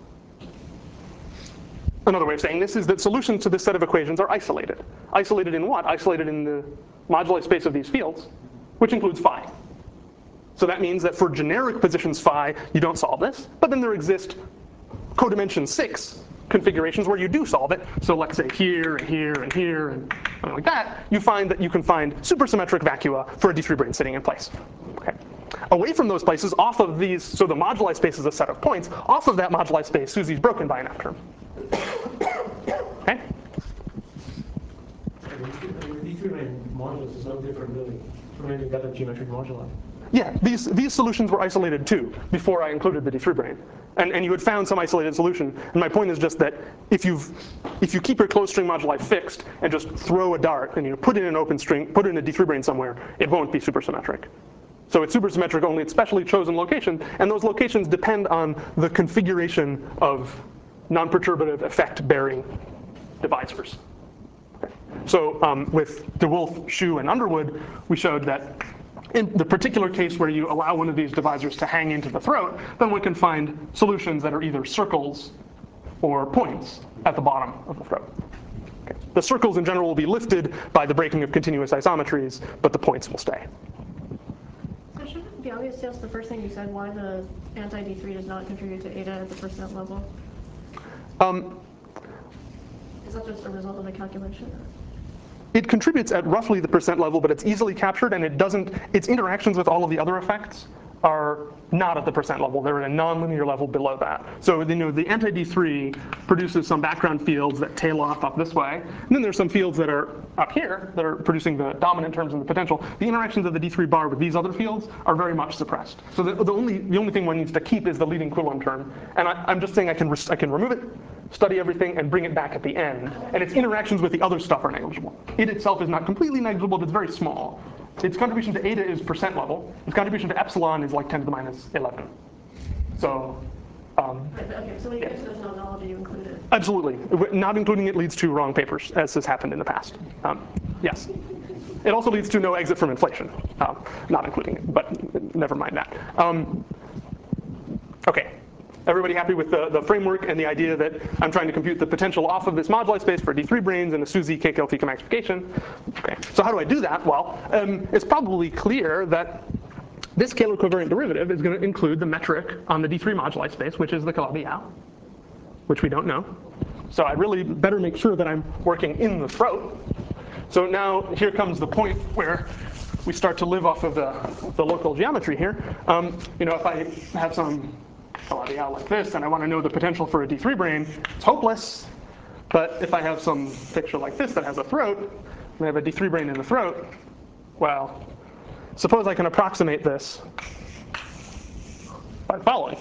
Another way of saying this is that solutions to this set of equations are isolated. Isolated in what? Isolated in the moduli space of these fields, which includes phi. So that means that for generic positions phi, you don't solve this. But then there exist codimension six configurations where you do solve it. So let's say here and here and here and something like that. You find that you can find supersymmetric vacua for a D three brane sitting in place. Okay. Away from those places, off of these, so the moduli space is a set of points. Off of that moduli space, SUSY's broken by an F term. Okay. The D three brane modulus is no different really from any other geometric moduli. Yeah, these, these solutions were isolated too before I included the D three brane. And, and you had found some isolated solution. And my point is just that if, you've, if you keep your closed string moduli fixed and just throw a dart and you put in an open string, put in a D three brane somewhere, it won't be supersymmetric. So it's supersymmetric only at specially chosen locations. And those locations depend on the configuration of non-perturbative effect-bearing divisors. Okay. So um, with DeWolf, Shu, and Underwood, we showed that in the particular case where you allow one of these divisors to hang into the throat, then one can find solutions that are either circles or points at the bottom of the throat. Okay. The circles in general will be lifted by the breaking of continuous isometries, but the points will stay. So shouldn't it be obvious, that's the first thing you said, why the anti-D three does not contribute to eta at the percent level? Um, Is that just a result of the calculation? It contributes at roughly the percent level, but it's easily captured, and it doesn't. Its interactions with all of the other effects are not at the percent level. They're at a nonlinear level below that. So you know, the anti-D three produces some background fields that tail off up this way. And then there's some fields that are up here that are producing the dominant terms in the potential. The interactions of the D three bar with these other fields are very much suppressed. So the, the, only, the only thing one needs to keep is the leading Coulomb term. And I, I'm just saying I can, I can remove it, study everything, and bring it back at the end. And its interactions with the other stuff are negligible. It itself is not completely negligible, but it's very small. Its contribution to eta is percent level. Its contribution to epsilon is like ten to the minus eleven. So, um, Right, okay, so when you get to this nonology, you include it. absolutely. Not including it leads to wrong papers, as has happened in the past. Um, yes. It also leads to no exit from inflation. Um, not including it, but never mind that. Um, okay. Everybody happy with the, the framework and the idea that I'm trying to compute the potential off of this moduli space for D three branes and a SUSY K K L T compactification? Okay, so how do I do that? Well, um, it's probably clear that this Kähler covariant derivative is going to include the metric on the D three moduli space, which is the Calabi-Yau, which we don't know. So I really better make sure that I'm working in the throat. So now here comes the point where we start to live off of the, the local geometry here. Um, you know, if I have some Calabi-Yau like this, and I want to know the potential for a D three brane, it's hopeless. But if I have some picture like this that has a throat, and I have a D three brane in the throat, well, suppose I can approximate this by the following.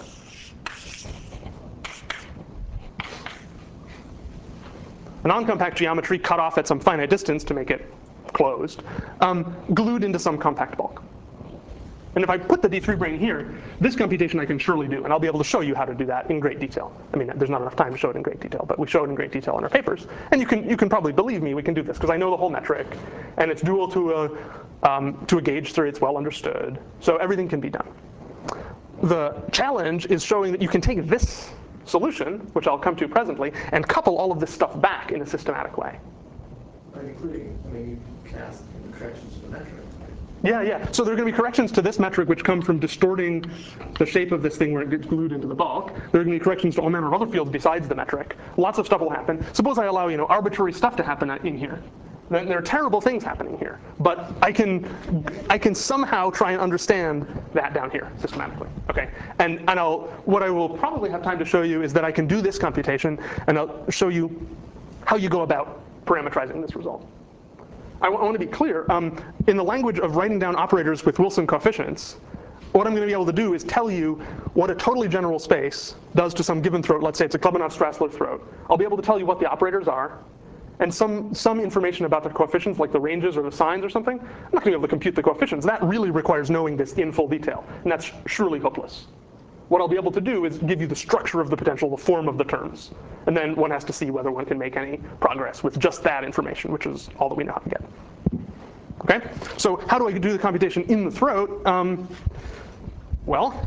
A non-compact geometry cut off at some finite distance to make it closed, um, glued into some compact bulk. And if I put the D three brane here, this computation I can surely do, and I'll be able to show you how to do that in great detail. I mean, there's not enough time to show it in great detail, but we show it in great detail in our papers. And you can you can probably believe me, we can do this, because I know the whole metric, and it's dual to a um, to a gauge theory. It's well understood, so everything can be done. The challenge is showing that you can take this solution, which I'll come to presently, and couple all of this stuff back in a systematic way. Including, I mean, you can ask corrections to the metric. Yeah, yeah. So there are going to be corrections to this metric which come from distorting the shape of this thing where it gets glued into the bulk. There are going to be corrections to all manner of other fields besides the metric. Lots of stuff will happen. Suppose I allow, you know, arbitrary stuff to happen in here. Then there are terrible things happening here. But I can, I can somehow try and understand that down here systematically. Okay. And and I'll what I will probably have time to show you is that I can do this computation, and I'll show you how you go about parameterizing this result. I want to be clear. Um, in the language of writing down operators with Wilson coefficients, what I'm going to be able to do is tell you what a totally general space does to some given throat. Let's say it's a Klebanov-Strassler throat. I'll be able to tell you what the operators are, and some, some information about the coefficients, like the ranges or the signs or something. I'm not going to be able to compute the coefficients. That really requires knowing this in full detail, and that's surely hopeless. What I'll be able to do is give you the structure of the potential, the form of the terms. And then one has to see whether one can make any progress with just that information, which is all that we know how to get. Okay? So how do I do the computation in the throat? Um, well,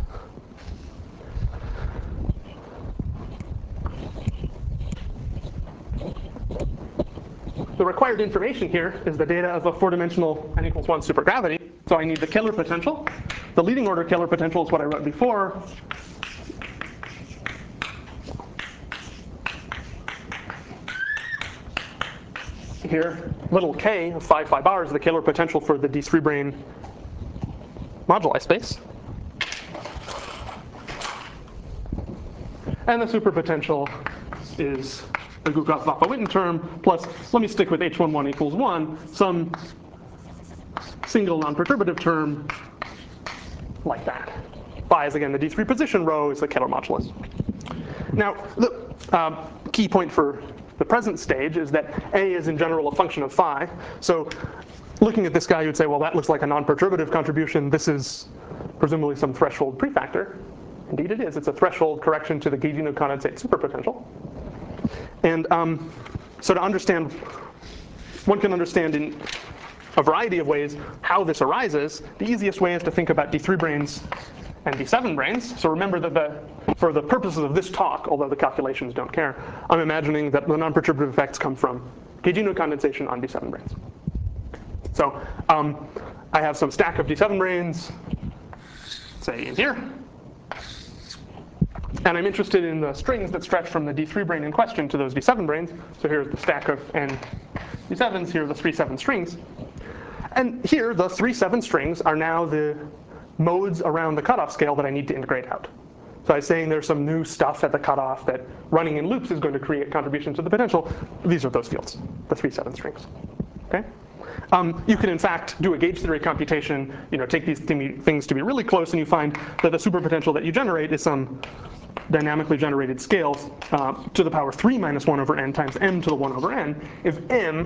the required information here is the data of a four-dimensional n equals one supergravity. So I need the Kähler potential. The leading order Kähler potential is what I wrote before. Here, little k of five phi bar is the Kähler potential for the D three brane moduli space. And the superpotential is the Gutkopf-Vafa-Witten term plus, let me stick with H one one equals one, some single non-perturbative term like that. Phi is again the D three position, rho is the Kähler modulus. Now, the um, key point for the present stage is that A is in general a function of phi. So looking at this guy, you'd say, well, that looks like a non-perturbative contribution. This is presumably some threshold prefactor. Indeed it is. It's a threshold correction to the Gaugino condensate superpotential. And um, so to understand, one can understand in a variety of ways how this arises. The easiest way is to think about D three branes and D seven branes. So remember that the, for the purposes of this talk, although the calculations don't care, I'm imagining that the non-perturbative effects come from Gaugino condensation on D seven branes. So um, I have some stack of D seven branes, say in here. And I'm interested in the strings that stretch from the D three brane in question to those D seven branes. So here's the stack of n D sevens. Here are the three seven strings. And here, the three seven strings are now the modes around the cutoff scale that I need to integrate out. So I was saying there's some new stuff at the cutoff that running in loops is going to create contributions to the potential. These are those fields, the three seven strings. Okay? Um, you can, in fact, do a gauge theory computation, you know, take these things to be really close, and you find that the superpotential that you generate is some dynamically generated scale uh, to the power three minus one over n times m to the one over n, if m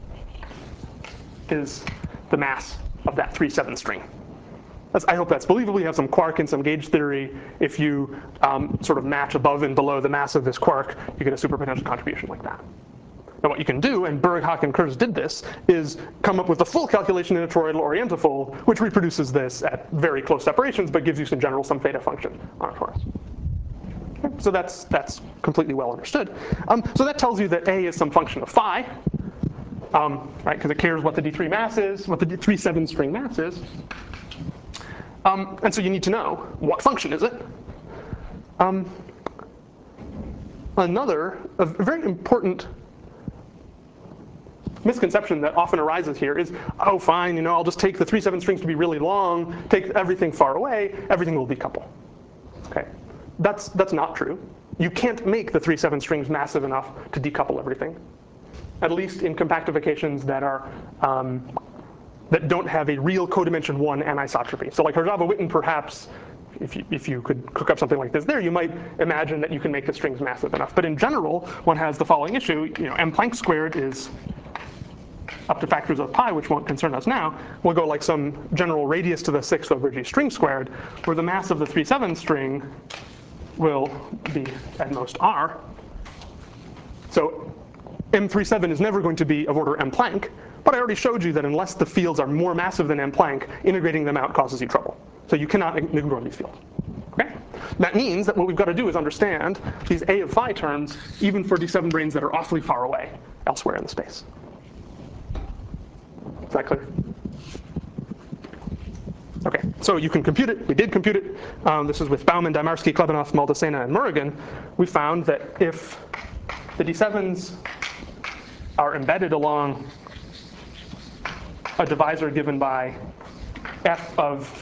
is the mass of that three seven string. That's, I hope that's believable. You have some quark and some gauge theory. If you um, sort of match above and below the mass of this quark, you get a superpotential contribution like that. Now what you can do, and Berg, Haack, and Kurz did this, is come up with a full calculation in a toroidal orientifold, which reproduces this at very close separations, but gives you some general sum theta function on a torus. Okay, so that's, that's completely well understood. Um, so that tells you that A is some function of phi, um, right, because it cares what the D three mass is, what the D three seven string mass is. Um, and so you need to know, what function is it? Um, another, a very important misconception that often arises here is, oh, fine, you know, I'll just take the three seven strings to be really long, take everything far away, everything will decouple. Okay, that's, that's not true. You can't make the three seven strings massive enough to decouple everything, at least in compactifications that are um, that don't have a real codimension one anisotropy. So like Harjava-Witten, perhaps, if you, if you could cook up something like this there, you might imagine that you can make the strings massive enough. But in general, one has the following issue. You know, m Planck squared is up to factors of pi, which won't concern us now, we'll go like some general radius to the sixth over g string squared, where the mass of the three seven string will be at most r. So M thirty-seven is never going to be of order M Planck, but I already showed you that unless the fields are more massive than M Planck, integrating them out causes you trouble. So you cannot ignore these fields. Okay? That means that what we've got to do is understand these A of phi terms, even for D seven branes that are awfully far away elsewhere in the space. Is that clear? Okay, so you can compute it. We did compute it. Um, this is with Bauman, Daimarsky, Klebanov, Maldacena, and Murrigan. We found that if the D sevens are embedded along a divisor given by f of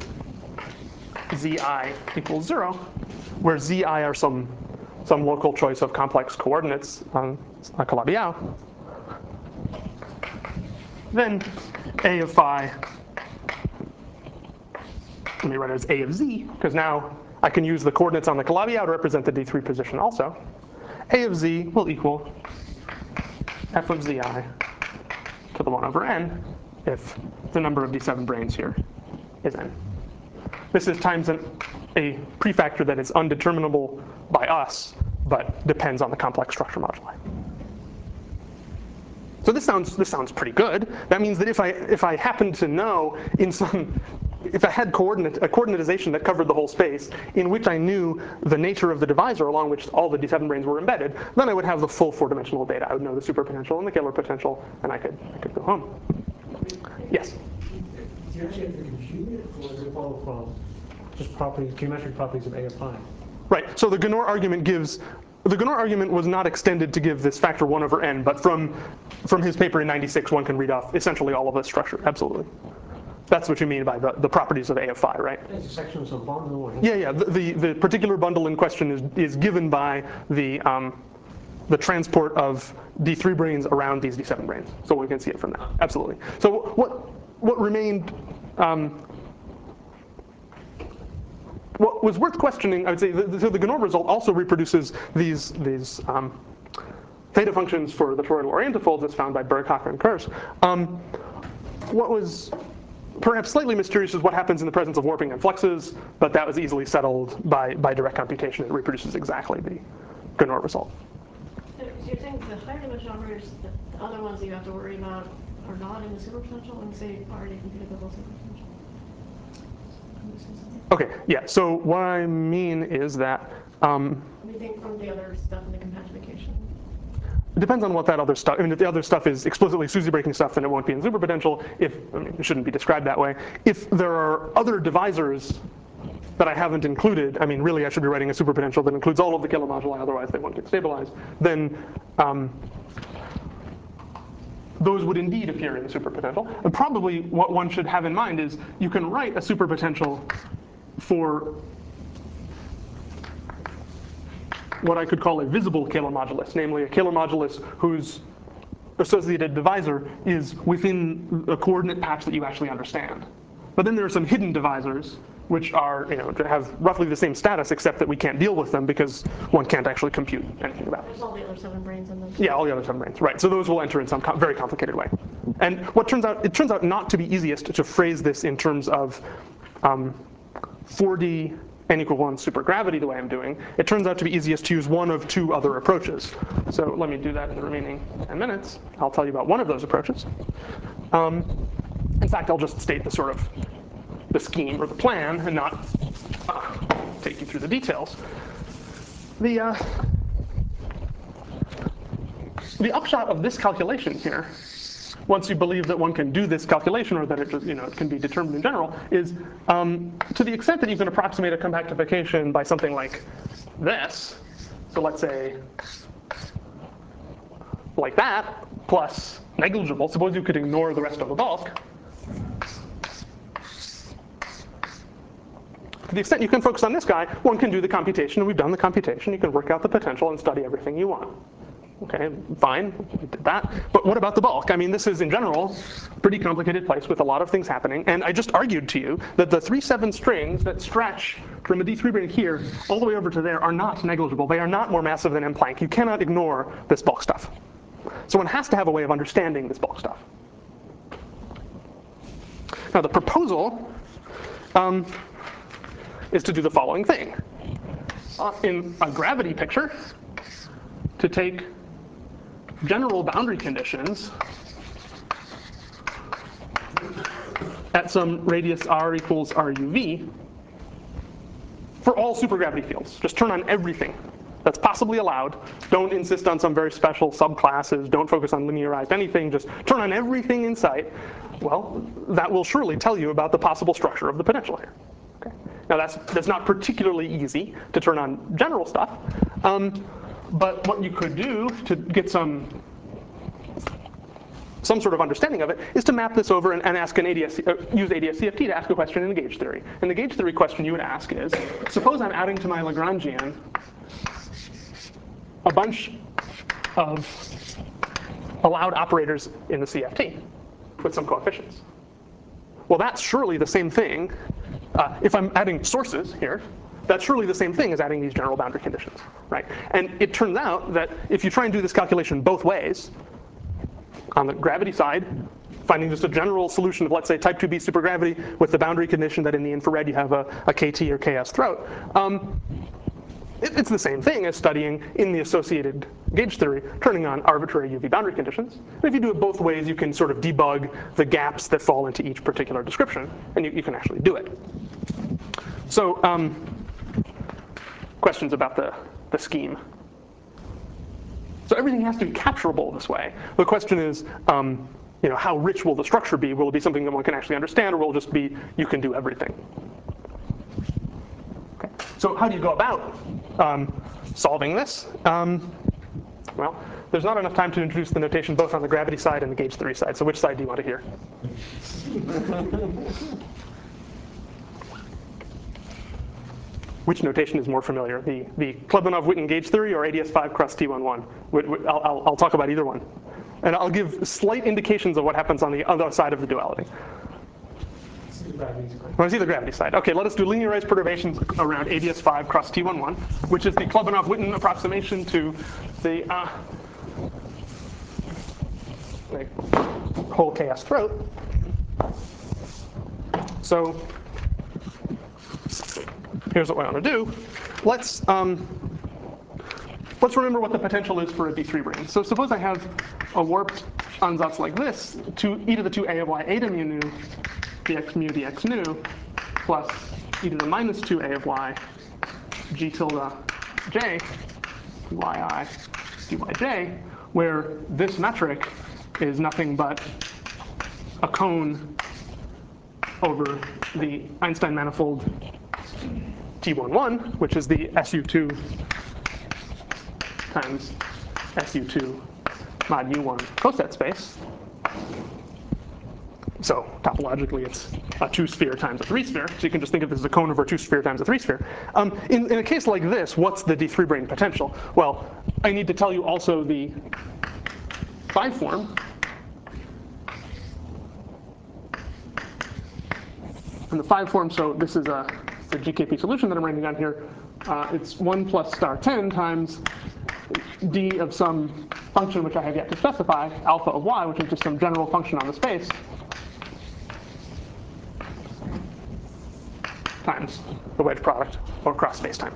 zi equals zero, where zi are some, some local choice of complex coordinates on a Calabi-Yau, then A of phi, let me write it as A of z, because now I can use the coordinates on the Calabi-Yau to represent the D three position also. A of z will equal f of zi to the one over n if the number of D seven branes here is n. This is times an, a prefactor that is undeterminable by us, but depends on the complex structure moduli. So this sounds this sounds pretty good. That means that if I if I happen to know in some if I had coordinate a coordinatization that covered the whole space, in which I knew the nature of the divisor along which all the D seven branes were embedded, then I would have the full four-dimensional data. I would know the superpotential and the Kähler potential, and I could I could go home. Yes. Do you actually have to compute it, or does it follow from just properties, geometric properties of A of phi? Right. So the Gnor argument gives. The Gnor argument was not extended to give this factor one over n, but from from his paper in ninety-six, one can read off essentially all of this structure. Absolutely. That's what you mean by the, the properties of A of phi, right? It's a section of some bundle. Or Yeah, yeah. The, the, the particular bundle in question is, is given by the, um, the transport of D three branes around these D seven branes. So we can see it from that. Absolutely. So what, what remained, um, what was worth questioning, I would say, the, so the Gnor result also reproduces these, these um, theta functions for the toroidal orientifolds as found by Berg-Hacker and Kurz. Um, what was perhaps slightly mysterious is what happens in the presence of warping and fluxes, but that was easily settled by, by direct computation. It reproduces exactly the Gnor result. So you're saying the higher dimensional operators, the other ones that you have to worry about are not in the superpotential when you say already computed the whole superpotential? Okay, yeah, so what I mean is that um, What do you think from the other stuff in the compactification? it depends on what that other stuff, I mean, if the other stuff is explicitly SUSY breaking stuff, then it won't be in superpotential. If, I mean, it shouldn't be described that way. If there are other divisors that I haven't included, I mean, really I should be writing a superpotential that includes all of the Kähler moduli, otherwise they won't get stabilized, then um, those would indeed appear in the superpotential. And probably what one should have in mind is you can write a superpotential for what I could call a visible Kähler modulus, namely a Kähler modulus whose associated divisor is within a coordinate patch that you actually understand. But then there are some hidden divisors which are, you know, have roughly the same status except that we can't deal with them because one can't actually compute anything about them. There's all the other seven branes in them. Yeah, all the other seven branes, right. So those will enter in some com very complicated way. And what turns out, it turns out not to be easiest to phrase this in terms of um, four D n equal one supergravity the way I'm doing. It turns out to be easiest to use one of two other approaches. So let me do that in the remaining ten minutes. I'll tell you about one of those approaches. Um, in fact, I'll just state the sort of the scheme or the plan and not uh, take you through the details. The, uh, the upshot of this calculation here, once you believe that one can do this calculation or that it just, you know, it can be determined in general, is um, to the extent that you can approximate a compactification by something like this, so let's say like that, plus negligible, suppose you could ignore the rest of the bulk. To the extent you can focus on this guy, one can do the computation, and we've done the computation. You can work out the potential and study everything you want. Okay, fine, we did that. But what about the bulk? I mean, this is, in general, a pretty complicated place with a lot of things happening. And I just argued to you that the three seven strings that stretch from a D three brane here all the way over to there are not negligible. They are not more massive than M Planck. You cannot ignore this bulk stuff. So one has to have a way of understanding this bulk stuff. Now the proposal um, is to do the following thing. Uh, in a gravity picture, to take general boundary conditions at some radius r equals R U V for all supergravity fields. Just turn on everything that's possibly allowed. Don't insist on some very special subclasses. Don't focus on linearized anything. Just turn on everything in sight. Well, that will surely tell you about the possible structure of the potential here. Okay. Now that's, that's not particularly easy to turn on general stuff. Um, but what you could do to get some some sort of understanding of it is to map this over and, and ask an A D S, uh, use A D S C F T to ask a question in the gauge theory. And the gauge theory question you would ask is, suppose I'm adding to my Lagrangian a bunch of allowed operators in the C F T with some coefficients. Well, that's surely the same thing. Uh, if I'm adding sources here, that's surely the same thing as adding these general boundary conditions, right? And it turns out that if you try and do this calculation both ways, on the gravity side, finding just a general solution of, let's say, type two b supergravity with the boundary condition that in the infrared you have a, a K T or K S throat, um, it, it's the same thing as studying in the associated gauge theory, turning on arbitrary U V boundary conditions. And if you do it both ways, you can sort of debug the gaps that fall into each particular description, and you, you can actually do it. So um, questions about the, the scheme? So everything has to be capturable this way. The question is, um, you know, how rich will the structure be? Will it be something that one can actually understand, or will it just be you can do everything? Okay. So how do you go about um, solving this? Um, well, there's not enough time to introduce the notation both on the gravity side and the gauge theory side. So which side do you want to hear? Which notation is more familiar, the, the Klebanov-Witten gauge theory or A D S five cross T eleven? I'll, I'll, I'll talk about either one. And I'll give slight indications of what happens on the other side of the duality. Want to see the gravity side? OK, let us do linearized perturbations around A D S five cross T eleven, which is the Klebanov-Witten approximation to the uh, like, whole K S throat. So here's what I want to do. Let's um, let's remember what the potential is for a D three brane. So suppose I have a warped ansatz like this, to e to the two a of y eta mu nu dx mu dx nu plus e to the minus two a of y g tilde j yi dyj, where this metric is nothing but a cone over the Einstein manifold T eleven, which is the S U two times S U two mod U one coset space. So topologically, it's a two-sphere times a three-sphere. So you can just think of this as a cone over a two-sphere times a three-sphere. Um, in, in a case like this, what's the D three brane potential? Well, I need to tell you also the phi form. And the phi form, so this is a the G K P solution that I'm writing down here. Uh, it's one plus star ten times d of some function which I have yet to specify, alpha of y, which is just some general function on the space, times the wedge product or cross spacetime.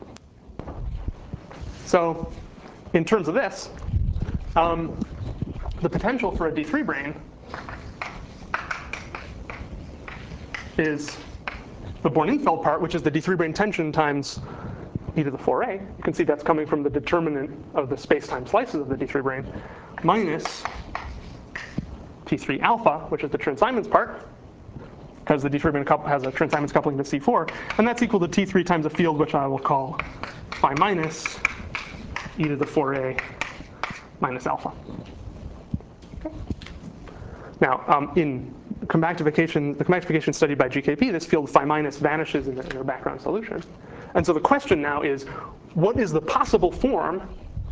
So in terms of this, um, the potential for a D three brane is the Born-Infeld part, which is the D three brane tension times e to the four a. You can see that's coming from the determinant of the space-time slices of the D three brane, minus T three alpha, which is the Chern-Simons part, because the D three brane has a Chern-Simons coupling to C four. And that's equal to T three times a field, which I will call phi minus e to the four a minus alpha. Okay. Now, um, in compactification, the compactification studied by G K P, this field phi minus vanishes in the, in their background solution. And so the question now is, what is the possible form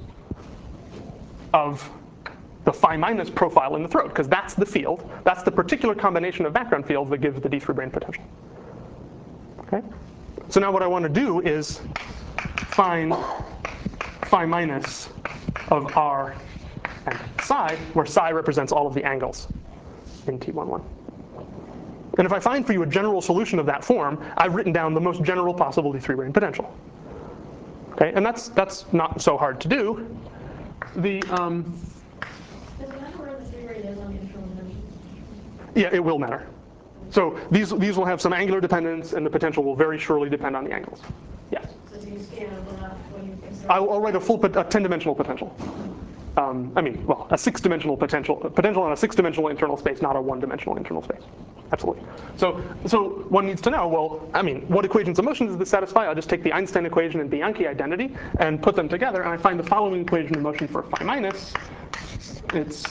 of the phi minus profile in the throat? Because that's the field. That's the particular combination of background fields that gives the D three brane potential. Okay? So now what I want to do is find phi minus of R and psi, where psi represents all of the angles in T one one. And if I find for you a general solution of that form, I've written down the most general possible D three brane potential. Okay, and that's that's not so hard to do. The um, Does it matter where the three brane is on the internal dimension? Yeah, it will matter. So these these will have some angular dependence, and the potential will very surely depend on the angles. Yes. So do you scan enough when you consider? I'll, I'll write a full a ten-dimensional potential. Um, I mean, well, a six-dimensional potential potential on a six-dimensional internal space, not a one-dimensional internal space. Absolutely. So so one needs to know, well, I mean, what equations of motion does this satisfy? I'll just take the Einstein equation and Bianchi identity and put them together, and I find the following equation of motion for phi minus. It's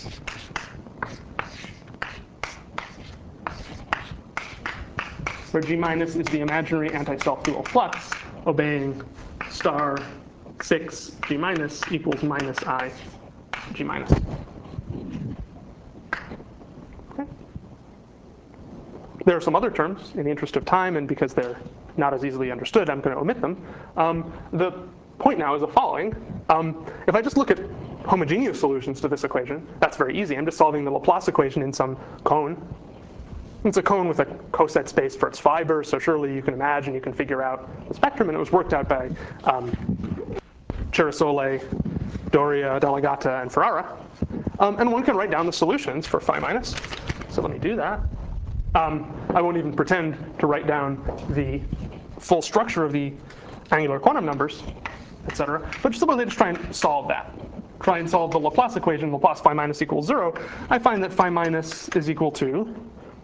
where G minus is the imaginary anti-self-dual flux, obeying star six G minus equals minus I G minus. Okay. There are some other terms in the interest of time, and because they're not as easily understood, I'm going to omit them. Um, the point now is the following. Um, if I just look at homogeneous solutions to this equation, that's very easy. I'm just solving the Laplace equation in some cone. It's a cone with a coset space for its fibers, so surely you can imagine, you can figure out the spectrum, and it was worked out by um, Ceresole, Doria, Delegata, and Ferrara. Um, and one can write down the solutions for phi minus. So let me do that. Um, I won't even pretend to write down the full structure of the angular quantum numbers, et cetera, but just simply just try and solve that. Try and solve the Laplace equation, Laplace phi minus equals zero. I find that phi minus is equal to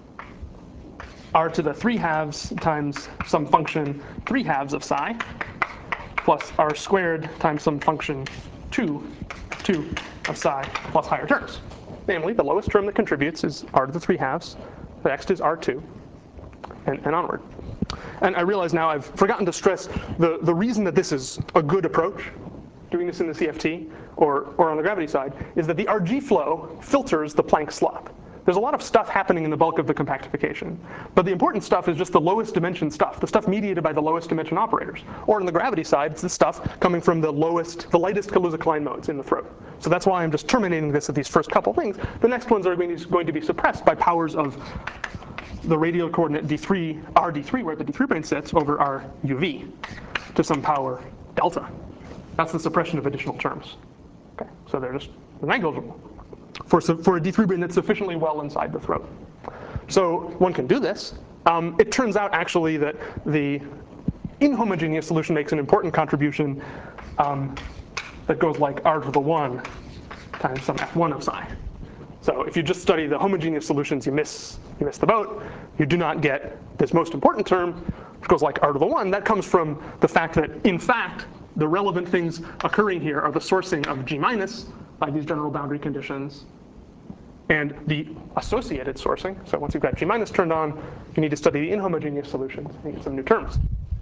r to the three halves times some function three halves of psi plus r squared times some function two, two of psi plus higher terms. Namely, the lowest term that contributes is r to the three halves. The next is r two, and, and onward. And I realize now I've forgotten to stress the, the reason that this is a good approach, doing this in the C F T or, or on the gravity side, is that the R G flow filters the Planck slop. There's a lot of stuff happening in the bulk of the compactification. But the important stuff is just the lowest dimension stuff, the stuff mediated by the lowest dimension operators. Or on the gravity side, it's the stuff coming from the lowest, the lightest Kaluza-Klein modes in the throat. So that's why I'm just terminating this at these first couple things. The next ones are going to, going to be suppressed by powers of the radial coordinate d three, r d three, where the d three brane sits, over r uv to some power delta. That's the suppression of additional terms. Okay, so they're just negligible for, for a d three brane that's sufficiently well inside the throat. So one can do this. Um, it turns out actually that the inhomogeneous solution makes an important contribution um, that goes like r to the one times some f one of psi. So if you just study the homogeneous solutions, you miss, you miss the boat. You do not get this most important term, which goes like r to the one. That comes from the fact that, in fact, the relevant things occurring here are the sourcing of G minus by these general boundary conditions and the associated sourcing. So once you've got G minus turned on, you need to study the inhomogeneous solutions and get some new terms.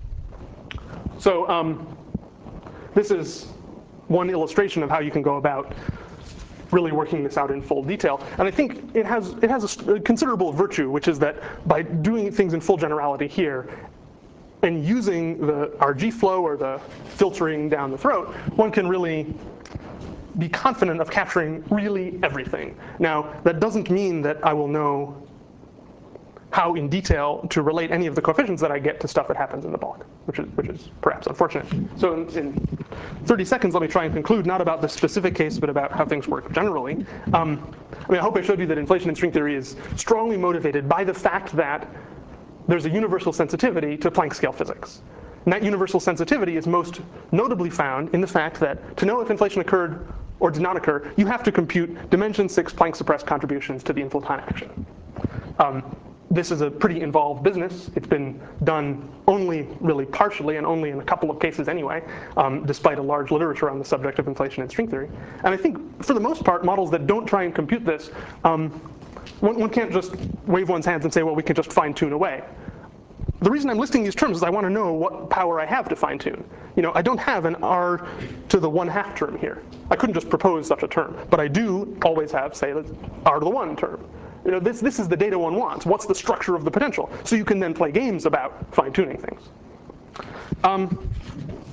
So um, this is one illustration of how you can go about really working this out in full detail. And I think it has, it has a considerable virtue, which is that by doing things in full generality here and using the R G flow or the filtering down the throat, one can really be confident of capturing really everything. Now, that doesn't mean that I will know how in detail to relate any of the coefficients that I get to stuff that happens in the bulk, which is, which is perhaps unfortunate. So in, in thirty seconds, let me try and conclude not about this specific case, but about how things work generally. Um, I mean, I hope I showed you that inflation in string theory is strongly motivated by the fact that there's a universal sensitivity to Planck scale physics. And that universal sensitivity is most notably found in the fact that to know if inflation occurred or did not occur, you have to compute dimension six Planck suppressed contributions to the inflow time action. Um, This is a pretty involved business. It's been done only really partially and only in a couple of cases anyway, um, despite a large literature on the subject of inflation in string theory. And I think, for the most part, models that don't try and compute this, um, one, one can't just wave one's hands and say, well, we can just fine tune away. The reason I'm listing these terms is I want to know what power I have to fine tune. You know, I don't have an r to the one half term here. I couldn't just propose such a term, but I do always have, say, the r to the one term. You know, this, this is the data one wants. What's the structure of the potential? So you can then play games about fine-tuning things. Um,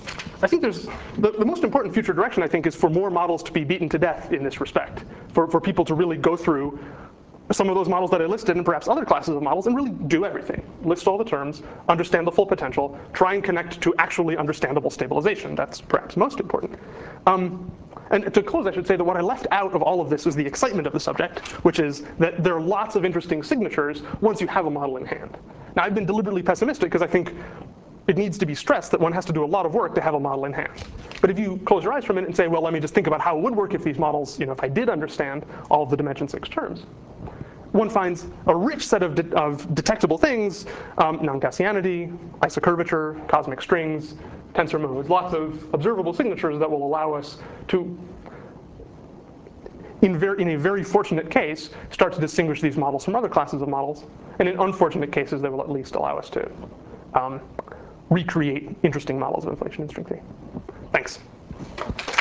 I think there's, the, the most important future direction, I think, is for more models to be beaten to death in this respect. For, for people to really go through some of those models that I listed and perhaps other classes of models and really do everything. List all the terms, understand the full potential, try and connect to actually understandable stabilization. That's perhaps most important. Um, and to close, I should say that what I left out of all of this is the excitement of the subject, which is that there are lots of interesting signatures once you have a model in hand. Now, I've been deliberately pessimistic because I think it needs to be stressed that one has to do a lot of work to have a model in hand. But if you close your eyes for a minute and say, well, let me just think about how it would work if these models, you know, if I did understand all of the dimension six terms, one finds a rich set of, de of detectable things, um, non-Gaussianity, isocurvature, cosmic strings, tensor modes, lots of observable signatures that will allow us to, in, ver in a very fortunate case, start to distinguish these models from other classes of models. And in unfortunate cases, they will at least allow us to um, recreate interesting models of inflation in string theory. Thanks.